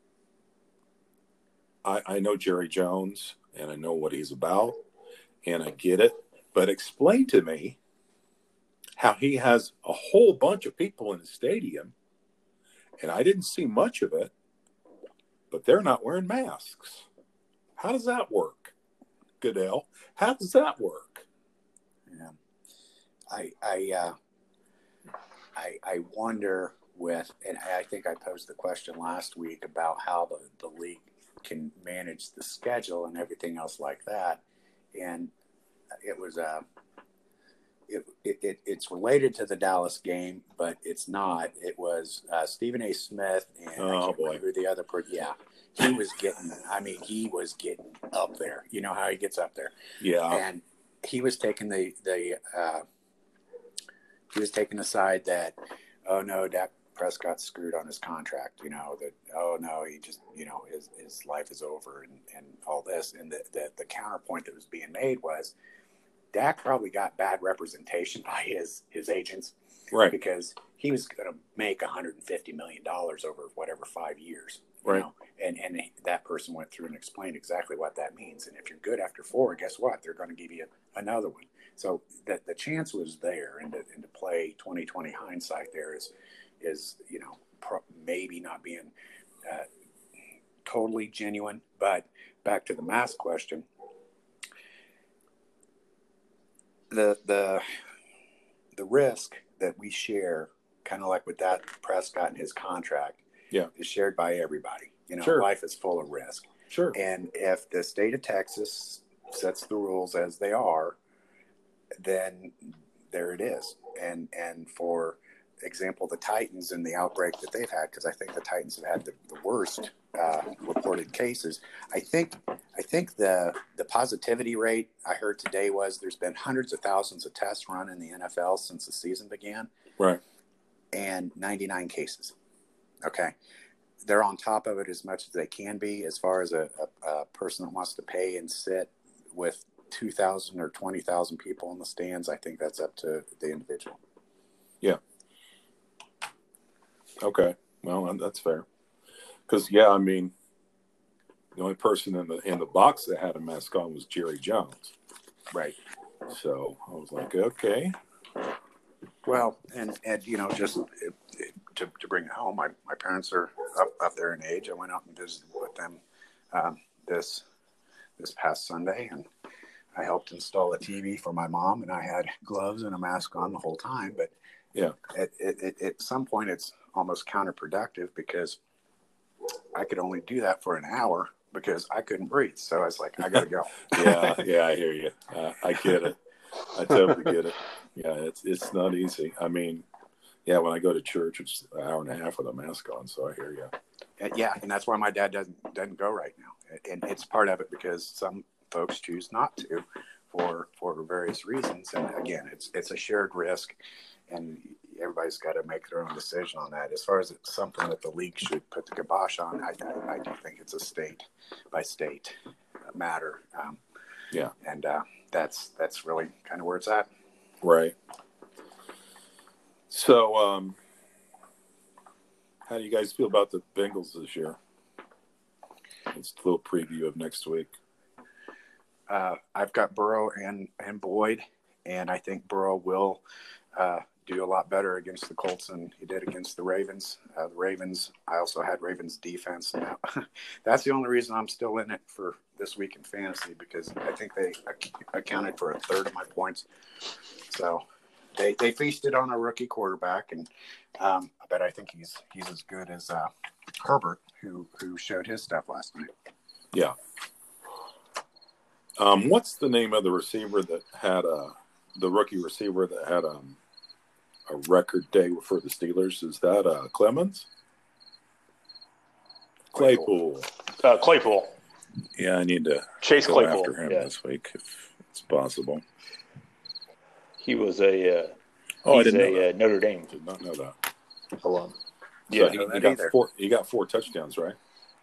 I, I know Jerry Jones, and I know what he's about, and I get it. But explain to me how he has a whole bunch of people in the stadium, and I didn't see much of it, but they're not wearing masks. How does that work, Goodell? How does that work? Yeah, I I uh, I I wonder with, and I think I posed the question last week about how the, the league can manage the schedule and everything else like that, and it was a. Uh, It, it, it, it's related to the Dallas game, but it's not. It was uh, Stephen A. Smith and I Oh, can't boy. remember who the other person. Yeah, he was getting. I mean, he was getting up there. You know how he gets up there, Yeah, and he was taking the the. Uh, he was taking the side that, oh no, Dak Prescott screwed on his contract. You know that. Oh no, he just you know his his life is over and, and all this. And the, the the counterpoint that was being made was, Dak probably got bad representation by his his agents, right. because he was going to make one hundred fifty million dollars over whatever five years, you Right. know? And and that person went through and explained exactly what that means. And if you're good after four, guess what? They're going to give you another one. So the the chance was there, and to, and to play twenty twenty hindsight there is is you know pro- maybe not being uh, totally genuine. But back to the mask question. The the the risk that we share, kind of like with that Prescott and his contract, Yeah. is shared by everybody. You know, Sure. life is full of risk, Sure. and if the state of Texas sets the rules as they are, then there it is. And and for example, the Titans and the outbreak that they've had, because I think the Titans have had the, the worst uh, reported cases. I think I think the the positivity rate I heard today was there's been hundreds of thousands of tests run in the N F L since the season began, Right. and ninety-nine cases. Okay. They're on top of it as much as they can be. As far as a, a, a person that wants to pay and sit with two thousand or twenty thousand people in the stands, I think that's up to the individual. Yeah. Okay. Well, that's fair. Because yeah, I mean, the only person in the in the box that had a mask on was Jerry Jones. Right. So I was like, okay. Well, and, and you know, just it, it, to, to bring it home, my, my parents are up, up there in age. I went out and visited with them um, this this past Sunday, and I helped install a T V for my mom, and I had gloves and a mask on the whole time. But Yeah. at, at, at, at some point, it's almost counterproductive because I could only do that for an hour because I couldn't breathe. So I was like, I got to go. Yeah. Yeah. I hear you. Uh, I get it. I totally get it. Yeah. It's it's not easy. I mean, yeah. When I go to church, it's an hour and a half with a mask on. So I hear you. Uh, Yeah, and that's why my dad doesn't doesn't go right now, and it's part of it because some folks choose not to, for for various reasons. And again, it's it's a shared risk, and everybody's got to make their own decision on that. As far as it's something that the league should put the kibosh on, I, I, I do think it's a state by state matter. Um, Yeah. and uh, that's that's really kind of where it's at. Right. So, um, how do you guys feel about the Bengals this year? It's a little preview of next week. Uh, I've got Burrow and, and Boyd, and I think Burrow will uh, do a lot better against the Colts than he did against the Ravens. Uh, the Ravens, I also had Ravens defense. And that, that's the only reason I'm still in it for this week in fantasy, because I think they accounted for a third of my points. So they, they feasted on a rookie quarterback, and um, but I think he's he's as good as uh, Herbert, who who showed his stuff last night. Yeah. Um, what's the name of the receiver that had a the rookie receiver that had um, a record day for the Steelers? Is that uh, Clemens? Claypool. Uh, Claypool. Yeah, I need to Chase go Claypool. after him yeah. this week if it's possible. He was a uh, oh, I he's didn't know a that. uh, Notre Dame. Did not know that. Alum. So Yeah, he, know he that got either. four. He got four touchdowns, right?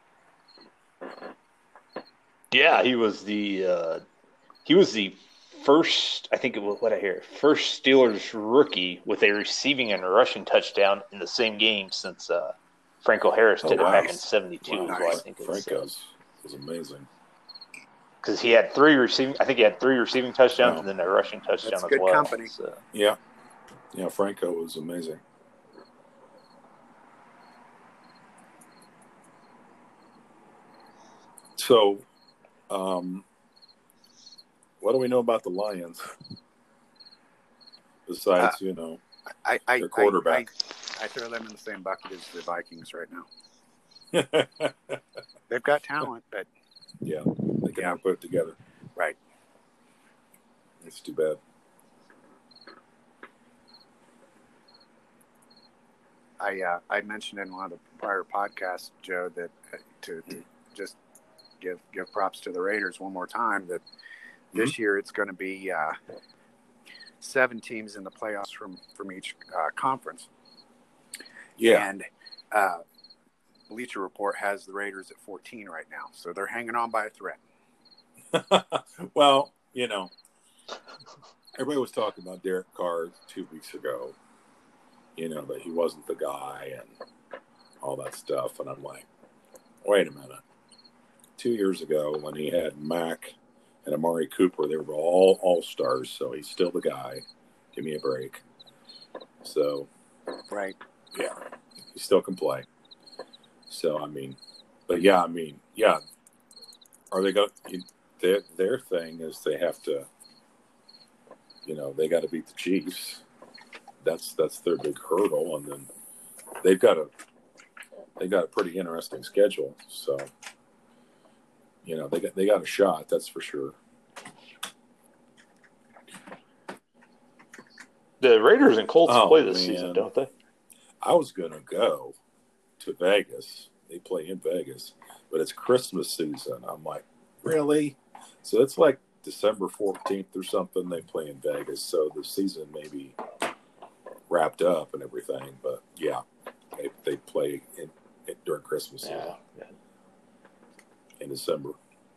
yeah. He was the uh, he was the first. I think it was what I hear first Steelers rookie with a receiving and a rushing touchdown in the same game since uh, Franco Harris Oh, did wow. it back in seventy-two. Wow, Is what I think it was. Franco's was amazing. Because he had three receiving. I think he had three receiving touchdowns Wow. and then a rushing touchdown That's as good well. company. So. Yeah, yeah. Franco was amazing. So, um, what do we know about the Lions? Besides, uh, you know, I, I, their quarterback. I, I, I throw them in the same bucket as the Vikings right now. They've got talent, but yeah, they can yeah. put it together. Right. It's too bad. I uh, I mentioned in one of the prior podcasts, Joe, that uh, to, to just give give props to the Raiders one more time, that mm-hmm. this year it's going to be uh, seven teams in the playoffs from from each uh, conference. Yeah, and uh, Bleacher Report has the Raiders at fourteen right now, so they're hanging on by a thread. Well, you know, everybody was talking about Derek Carr two weeks ago. You know, that he wasn't the guy and all that stuff. And I'm like, wait a minute. Two years ago when he had Mack and Amari Cooper, they were all all-stars, so he's still the guy. Give me a break. So, right. Yeah, he still can play. So, I mean, but yeah, I mean, yeah. Are they going to, their, their thing is they have to, you know, they got to beat the Chiefs. That's that's their big hurdle, and then they've got a they got a pretty interesting schedule. So, you know, they got they got a shot, that's for sure. The Raiders and Colts oh, play this man. season, don't they? I was gonna go to Vegas. They play in Vegas, but it's Christmas season. I'm like, really? So it's like December fourteenth or something. They play in Vegas, so the season maybe wrapped up and everything, but yeah, they they play in, in during Christmas yeah, season yeah. in December,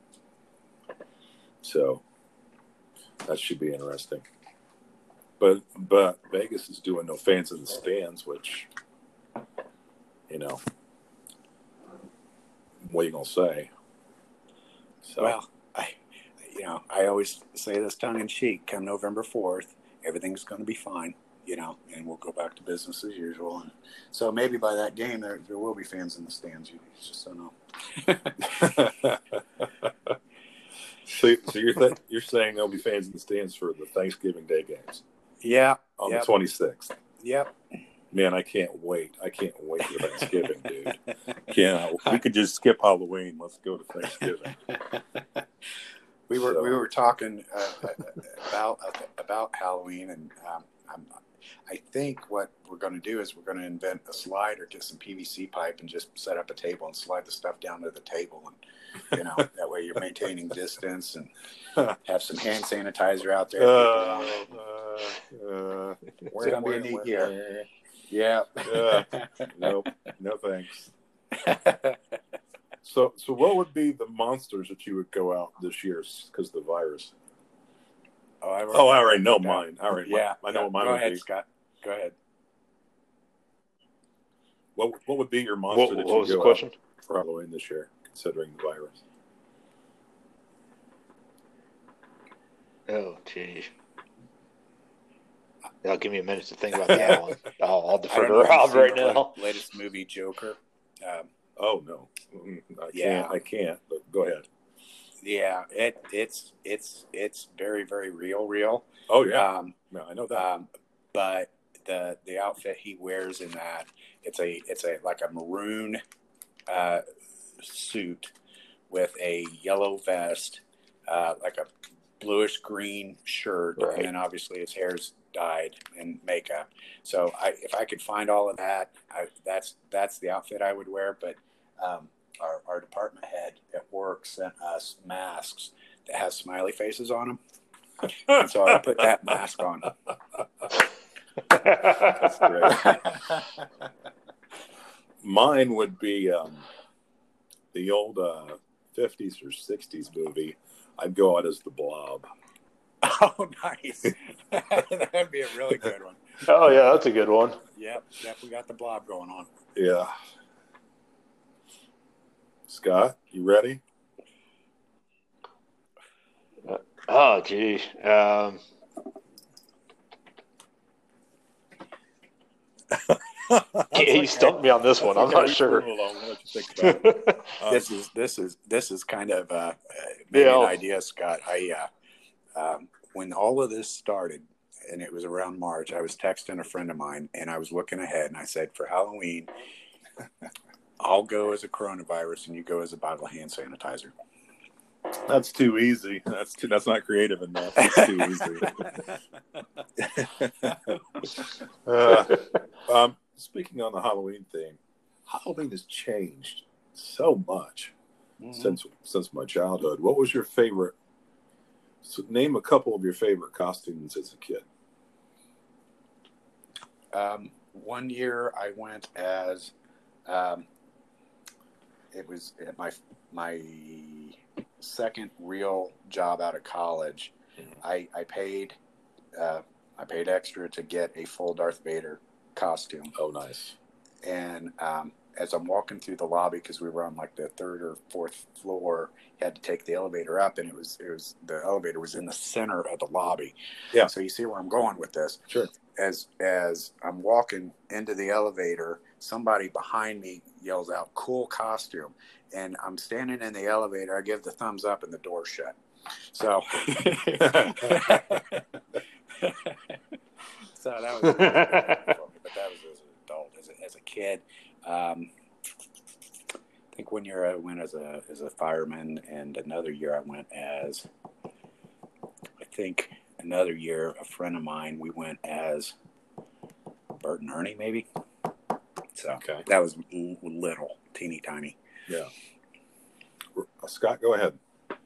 so that should be interesting. But but Vegas is doing no fans in the stands, which, you know, what are you gonna say? So, well, I you know I always say this tongue in cheek. Come November fourth, everything's going to be fine. You know, and we'll go back to business as usual. And so maybe by that game, there there will be fans in the stands. You just don't know. so, so you're th- you're saying there'll be fans in the stands for the Thanksgiving Day games? Yeah, on yep. the twenty-sixth. Yep. Man, I can't wait. I can't wait for Thanksgiving, dude. Can't. We could just skip Halloween. Let's go to Thanksgiving. we were so. we were talking uh, about about Halloween, and um, I'm. I think what we're going to do is we're going to invent a slide or get some P V C pipe and just set up a table and slide the stuff down to the table. And, you know, that way you're maintaining distance and have some hand sanitizer out there. Uh, uh, uh, it's going to be a neat year. Yeah. uh, nope. No thanks. so, so what would be the monsters that you would go out this year because of the virus? Oh, I already, oh, I already know mine. I already, yeah, I know yeah. what mine Go would ahead, be. Scott. Go ahead. What What would be your monster what, that what you was go the question out for Halloween this year, considering the virus? Oh, geez. That'll give me a minute to think about that one. I'll, I'll I defer don't to know if you've Rob seen right the now. latest movie, Joker. Um, Oh no, Mm, I Yeah. can't. I can't. But go ahead. yeah, it it's it's it's very very real, real. Oh yeah, Um, no, I know that. um, but the the outfit he wears in that, it's a it's a like a maroon uh, suit with a yellow vest, uh, like a bluish green shirt, Right. and then obviously his hair's dyed and makeup. So I, if I could find all of that, I, that's that's the outfit I would wear. But um, our our department head at work sent us masks that has smiley faces on them, and so I put that mask on. That's great. Mine would be um, the old uh, fifties or sixties movie. I'd go out as the Blob. Oh, nice! That'd be a really good one. Oh yeah, that's a good one. Yep, yep, we got the Blob going on. Yeah. Scott, you ready? Oh gee. Um, yeah, you stumped me on this one. I'm Okay, not leave sure. it alone. We'll let you think about it. Um, This is this is this is kind of uh, maybe Yeah. an idea, Scott. I uh, um, when all of this started, and it was around March, I was texting a friend of mine, and I was looking ahead, and I said, for Halloween, I'll go as a coronavirus, and you go as a bottle of hand sanitizer. that's too easy. That's too, that's not creative enough. That's too easy. uh, um, speaking on the Halloween thing, Halloween has changed so much Mhm. since since my childhood. What was your favorite? So name a couple of your favorite costumes as a kid. Um, one year I went as um, it was at my my second real job out of college. I I paid uh, I paid extra to get a full Darth Vader costume, Oh, nice. and um, as I'm walking through the lobby, because we were on like the third or fourth floor, you had to take the elevator up, and it was it was the elevator was in the center of the lobby. Yeah. So you see where I'm going with this. Sure. As as I'm walking into the elevator, somebody behind me yells out, "Cool costume!" And I'm standing in the elevator. I give the thumbs up, and the door shut. So, so that was, that was for me, but that was as an adult. As a, as a kid, um, I think one year I went as a as a fireman, and another year I went as I think. Another year, a friend of mine, we went as Bert and Ernie, maybe. So Okay. that was l- little, teeny tiny. Yeah. Uh, Scott, go ahead.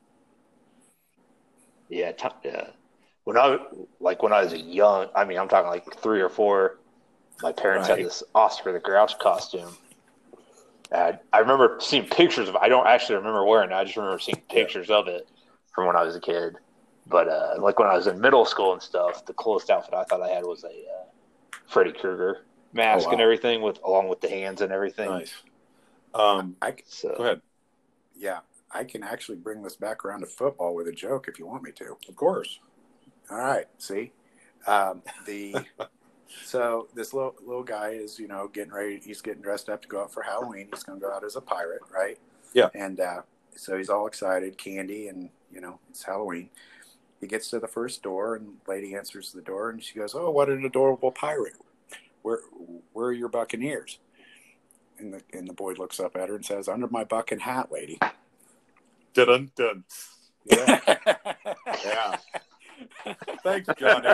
Yeah, t- yeah. When I like when I was a young, I mean, I'm talking like three or four. My parents Right. had this Oscar the Grouch costume. And I remember seeing pictures of. I don't actually remember wearing it. I just remember seeing pictures of it from when I was a kid. But uh, like when I was in middle school and stuff, the coolest outfit I thought I had was a uh, Freddy Krueger mask Oh, wow. and everything, with along with the hands and everything. Nice. Um, I, So go ahead. yeah, I can actually bring this back around to football with a joke if you want me to. Of course. All right, see, um, the so this little little guy is you know getting ready. He's getting dressed up to go out for Halloween. He's going to go out as a pirate, right? Yeah. And uh, so he's all excited, candy, and you know it's Halloween. He gets to the first door, and lady answers the door, and she goes, "Oh, what an adorable pirate! Where, where are your buccaneers?" And the and the boy looks up at her and says, "Under my bucking hat, lady." Dun dun. Yeah. Yeah. Thanks, Johnny.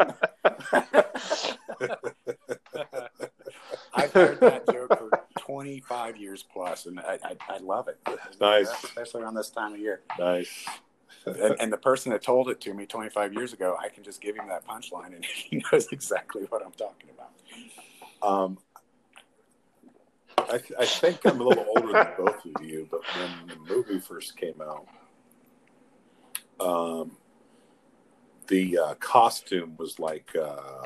I've heard that joke for twenty-five years plus, and I I, I love it. Nice. Especially around this time of year. Nice. And, and the person that told it to me twenty-five years ago, I can just give him that punchline, and he knows exactly what I'm talking about. Um, I, th- I think I'm a little older than both of you, but when the movie first came out, um, the uh, costume was like, uh,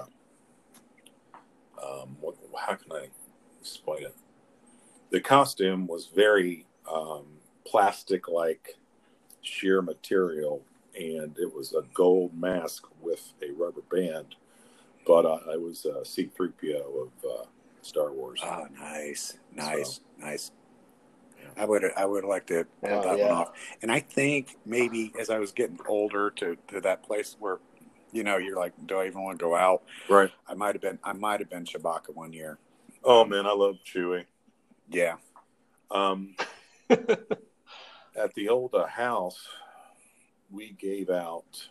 um, what, how can I explain it? The costume was very um, plastic-like, sheer material, and it was a gold mask with a rubber band. but I, I was uh, C three P O of uh, Star Wars. Oh, nice, nice, So, nice. yeah. I would I would like to pull Oh, that yeah. one off. And I think maybe as I was getting older to, to that place where, you know, you're like, do I even want to go out? Right. I might have been I might have been Chewbacca one year. Oh man, I love Chewie. Yeah. Um, at the old uh, house, we gave out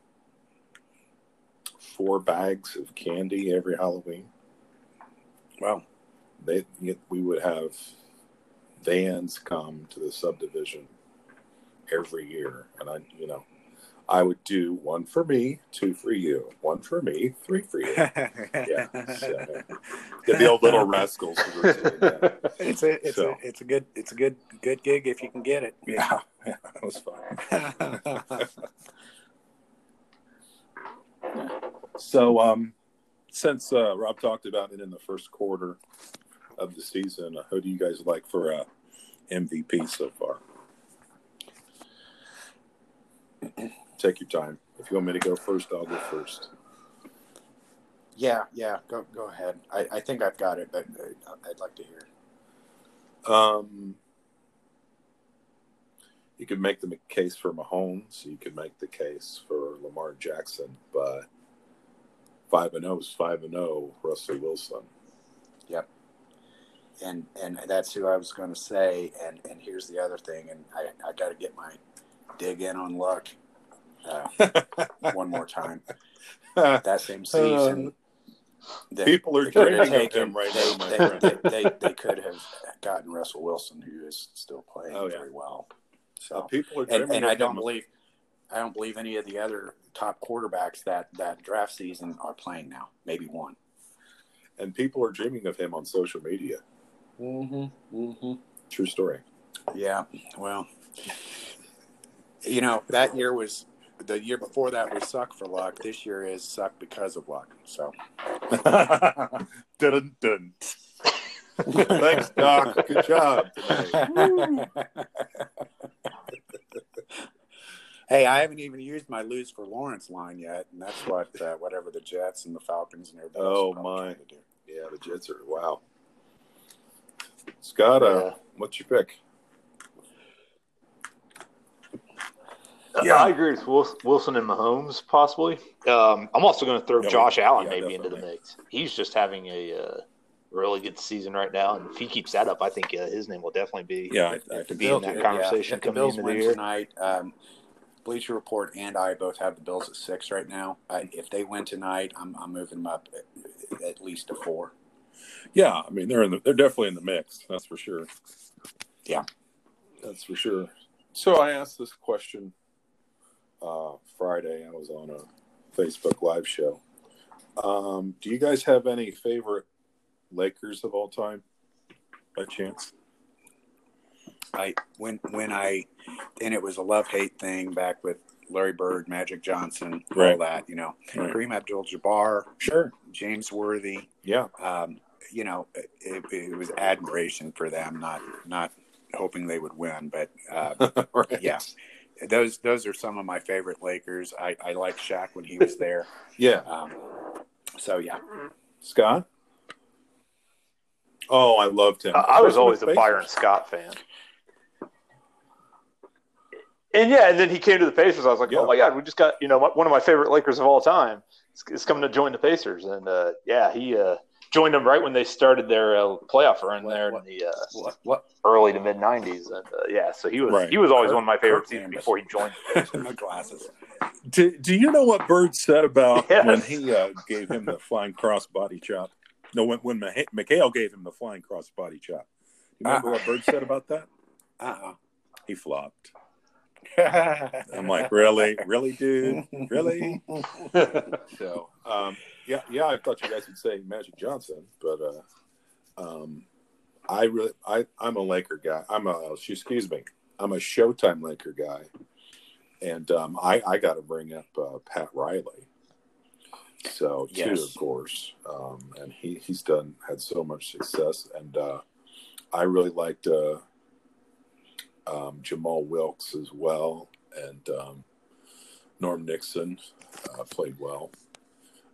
four bags of candy every Halloween. Well, They we would have vans come to the subdivision every year, and I, you know, I would do one for me, two for you, one for me, three for you. Yeah, so, get the old little rascals. Who were doing that. it's a it's So. a it's a good it's a good good gig if you can get it. Yeah, yeah, that was fun. So, um, since uh, Rob talked about it in the first quarter of the season, uh, who do you guys like for uh, M V P so far? Take your time. If you want me to go first, I'll go first. Yeah, yeah. Go go ahead. I, I think I've got it, but uh, I'd like to hear. Um, you could make the case for Mahomes. You could make the case for Lamar Jackson, but five and zero is five and zero. Russell Wilson. Yep. And and that's who I was going to say. And, and here's the other thing. And I, I got to get my dig in on luck uh, one more time. That same season. They, People are they could have dreaming of taken- him right they, now, my they, friend. they, they, they could have gotten Russell Wilson, who is still playing Oh, yeah. very well. So Uh, people are dreaming and, and of I don't him. believe I don't believe any of the other top quarterbacks that, that draft season are playing now. Maybe one. And people are dreaming of him on social media. Mm-hmm. Mm-hmm. True story. Yeah. Well, you know, that year was the year before that was suck for luck. This year is suck because of luck. So dun, dun. Thanks, Doc. Good job today. Hey, I haven't even used my lose for Lawrence line yet, and that's what uh, whatever the Jets and the Falcons and everybody else Oh, are probably my. trying to do. Yeah, the Jets are wow. Scott, uh, Yeah. what's your pick? Yeah, I agree with Wil- Wilson and Mahomes possibly. Um, I'm also going to throw Yeah, Josh we- Allen yeah, maybe into the definitely. mix. He's just having a uh, really good season right now, and if he keeps that up, I think uh, his name will definitely be. Yeah, I, If, I if the think be in Bills, that yeah, conversation if the coming Bills into the win year. tonight, um, Bleacher Report and I both have the Bills at six right now. I, if they win tonight, I'm, I'm moving them up at, at least to four. Yeah, I mean they're in the, they're definitely in the mix. That's for sure. Yeah, that's for sure. So I asked this question uh, Friday. I was on a Facebook Live show. Um, do you guys have any favorite Lakers of all time, by chance? I when when I and it was a love hate thing back with Larry Bird, Magic Johnson, Right. all that. You know, Right. Kareem Abdul-Jabbar, Sure. James Worthy. Yeah. Um, you know, it, it was admiration for them, not not hoping they would win, but uh, Right. yeah, those those are some of my favorite Lakers. I, I like Shaq when he was there. Yeah. Um, so yeah, Scott? Oh, I loved him. Uh, I was Especially always a with Byron Pacers. Scott fan. And yeah, and then he came to the Pacers. I was like, Yeah. oh my God, we just got, you know, one of my favorite Lakers of all time is, is coming to join the Pacers. And uh, yeah, he uh, joined them right when they started their uh, playoff run What- there what- in the uh, what what early to mid nineties. And uh, yeah, so he was Right. he was always Kirk- one of my favorite Kirk seasons Rambis. before he joined the Pacers. my glasses. Do, do you know what Bird said about Yes. when he uh, gave him the flying cross body chop? No, when, when Mah- McHale gave him the flying cross body chop. You remember Uh-uh. what Bird said about that? Uh He flopped. uh I'm like, really? Really, dude? Really? So, um, yeah, yeah, I thought you guys would say Magic Johnson, but uh, um, I really, I, I'm a Laker guy. I'm a, excuse me, I'm a Showtime Laker guy. And um, I, I got to bring up uh, Pat Riley. So, too, Yes. of course. Um, and he, he's done, had so much success. And uh, I really liked uh, um, Jamal Wilkes as well. And um, Norm Nixon uh, played well.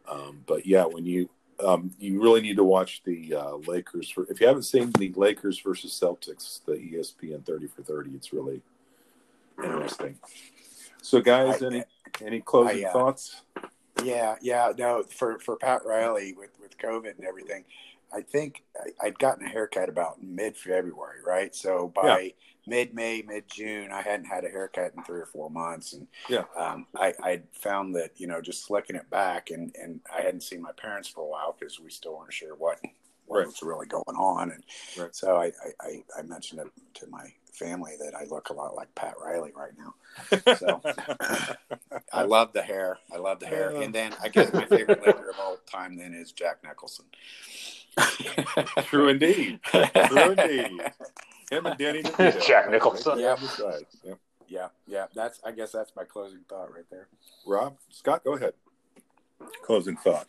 Um, but yeah, when you um, you really need to watch the uh, Lakers. For, if you haven't seen the Lakers versus Celtics, the E S P N thirty for thirty, it's really interesting. So, guys, I, any any closing I, uh, thoughts? Yeah, yeah, no, for, for Pat Riley with, with COVID and everything, I think I, I'd gotten a haircut about mid-February, right? So by Yeah. mid-May, mid-June, I hadn't had a haircut in three or four months. And Yeah. um, I, I found that, you know, just slicking it back, and, and I hadn't seen my parents for a while because we still weren't sure what, what Right. was really going on. And Right. so I, I, I mentioned it to my family that I look a lot like Pat Riley right now. So I love the hair. I love the hair. And then I guess my favorite Laker of all time then is Jack Nicholson. True indeed. True indeed. Him and Danny DeVito. Jack Nicholson. Yeah. Yeah. Yeah. Yeah, yeah. That's I guess that's my closing thought right there. Rob, Scott, go ahead. Closing thought.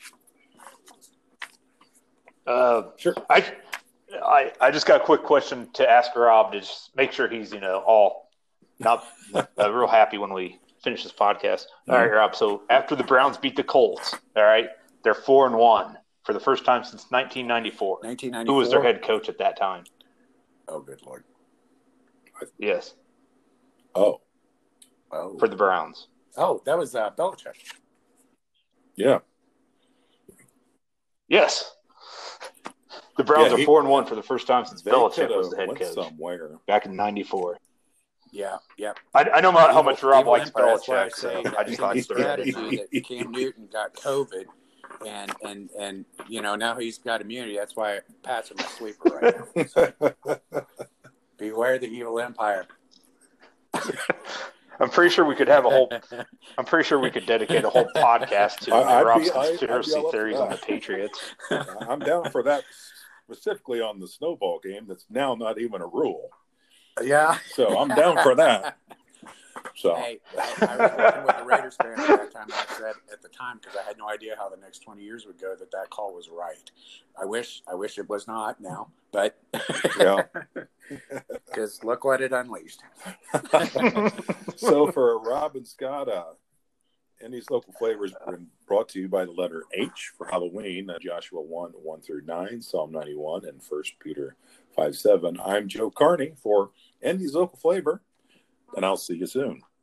Uh, Sure. I, I, I just got a quick question to ask Rob to just make sure he's, you know, all not uh, real happy when we finish this podcast. All right, Rob. So after the Browns beat the Colts, all right, they're four and one for the first time since nineteen ninety-four. nineteen ninety-four. Who was their head coach at that time? Oh, good Lord. Yes, Oh. Oh, for the Browns. oh, that was uh, Belichick. Yeah. Yes. The Browns Yeah, he- are four and one for the first time since They Belichick coulda was the head went coach somewhere. back in ninety-four. Yeah, yeah. I, I know how Evil- much Rob evil likes empire. That's why I Belichick, say so I just thought I'd his throw that in strategy there. that Cam Newton got COVID, and and and you know now he's got immunity. That's why Pat's in my sleeper right now. Beware the evil empire. I'm pretty sure we could have a whole. I'm pretty sure we could dedicate a whole podcast to I- I'd Rob's be- I'd- I'd be conspiracy all up for theories on the that. Patriots. I'm down for that, specifically on the snowball game. That's now not even a rule. Yeah. So I'm down for that. So Hey, I, I was working with the Raiders fan at that time, and I said at the time, because I had no idea how the next twenty years would go, that that call was right. I wish, I wish it was not now, but yeah. because look what it unleashed. So for Rob and Scott, uh, Indy's Local Flavors been brought to you by the letter H for Halloween, uh, Joshua one, one through nine, Psalm ninety-one, and First Peter five, seven. I'm Joe Carney for Indy's Local Flavor, and I'll see you soon.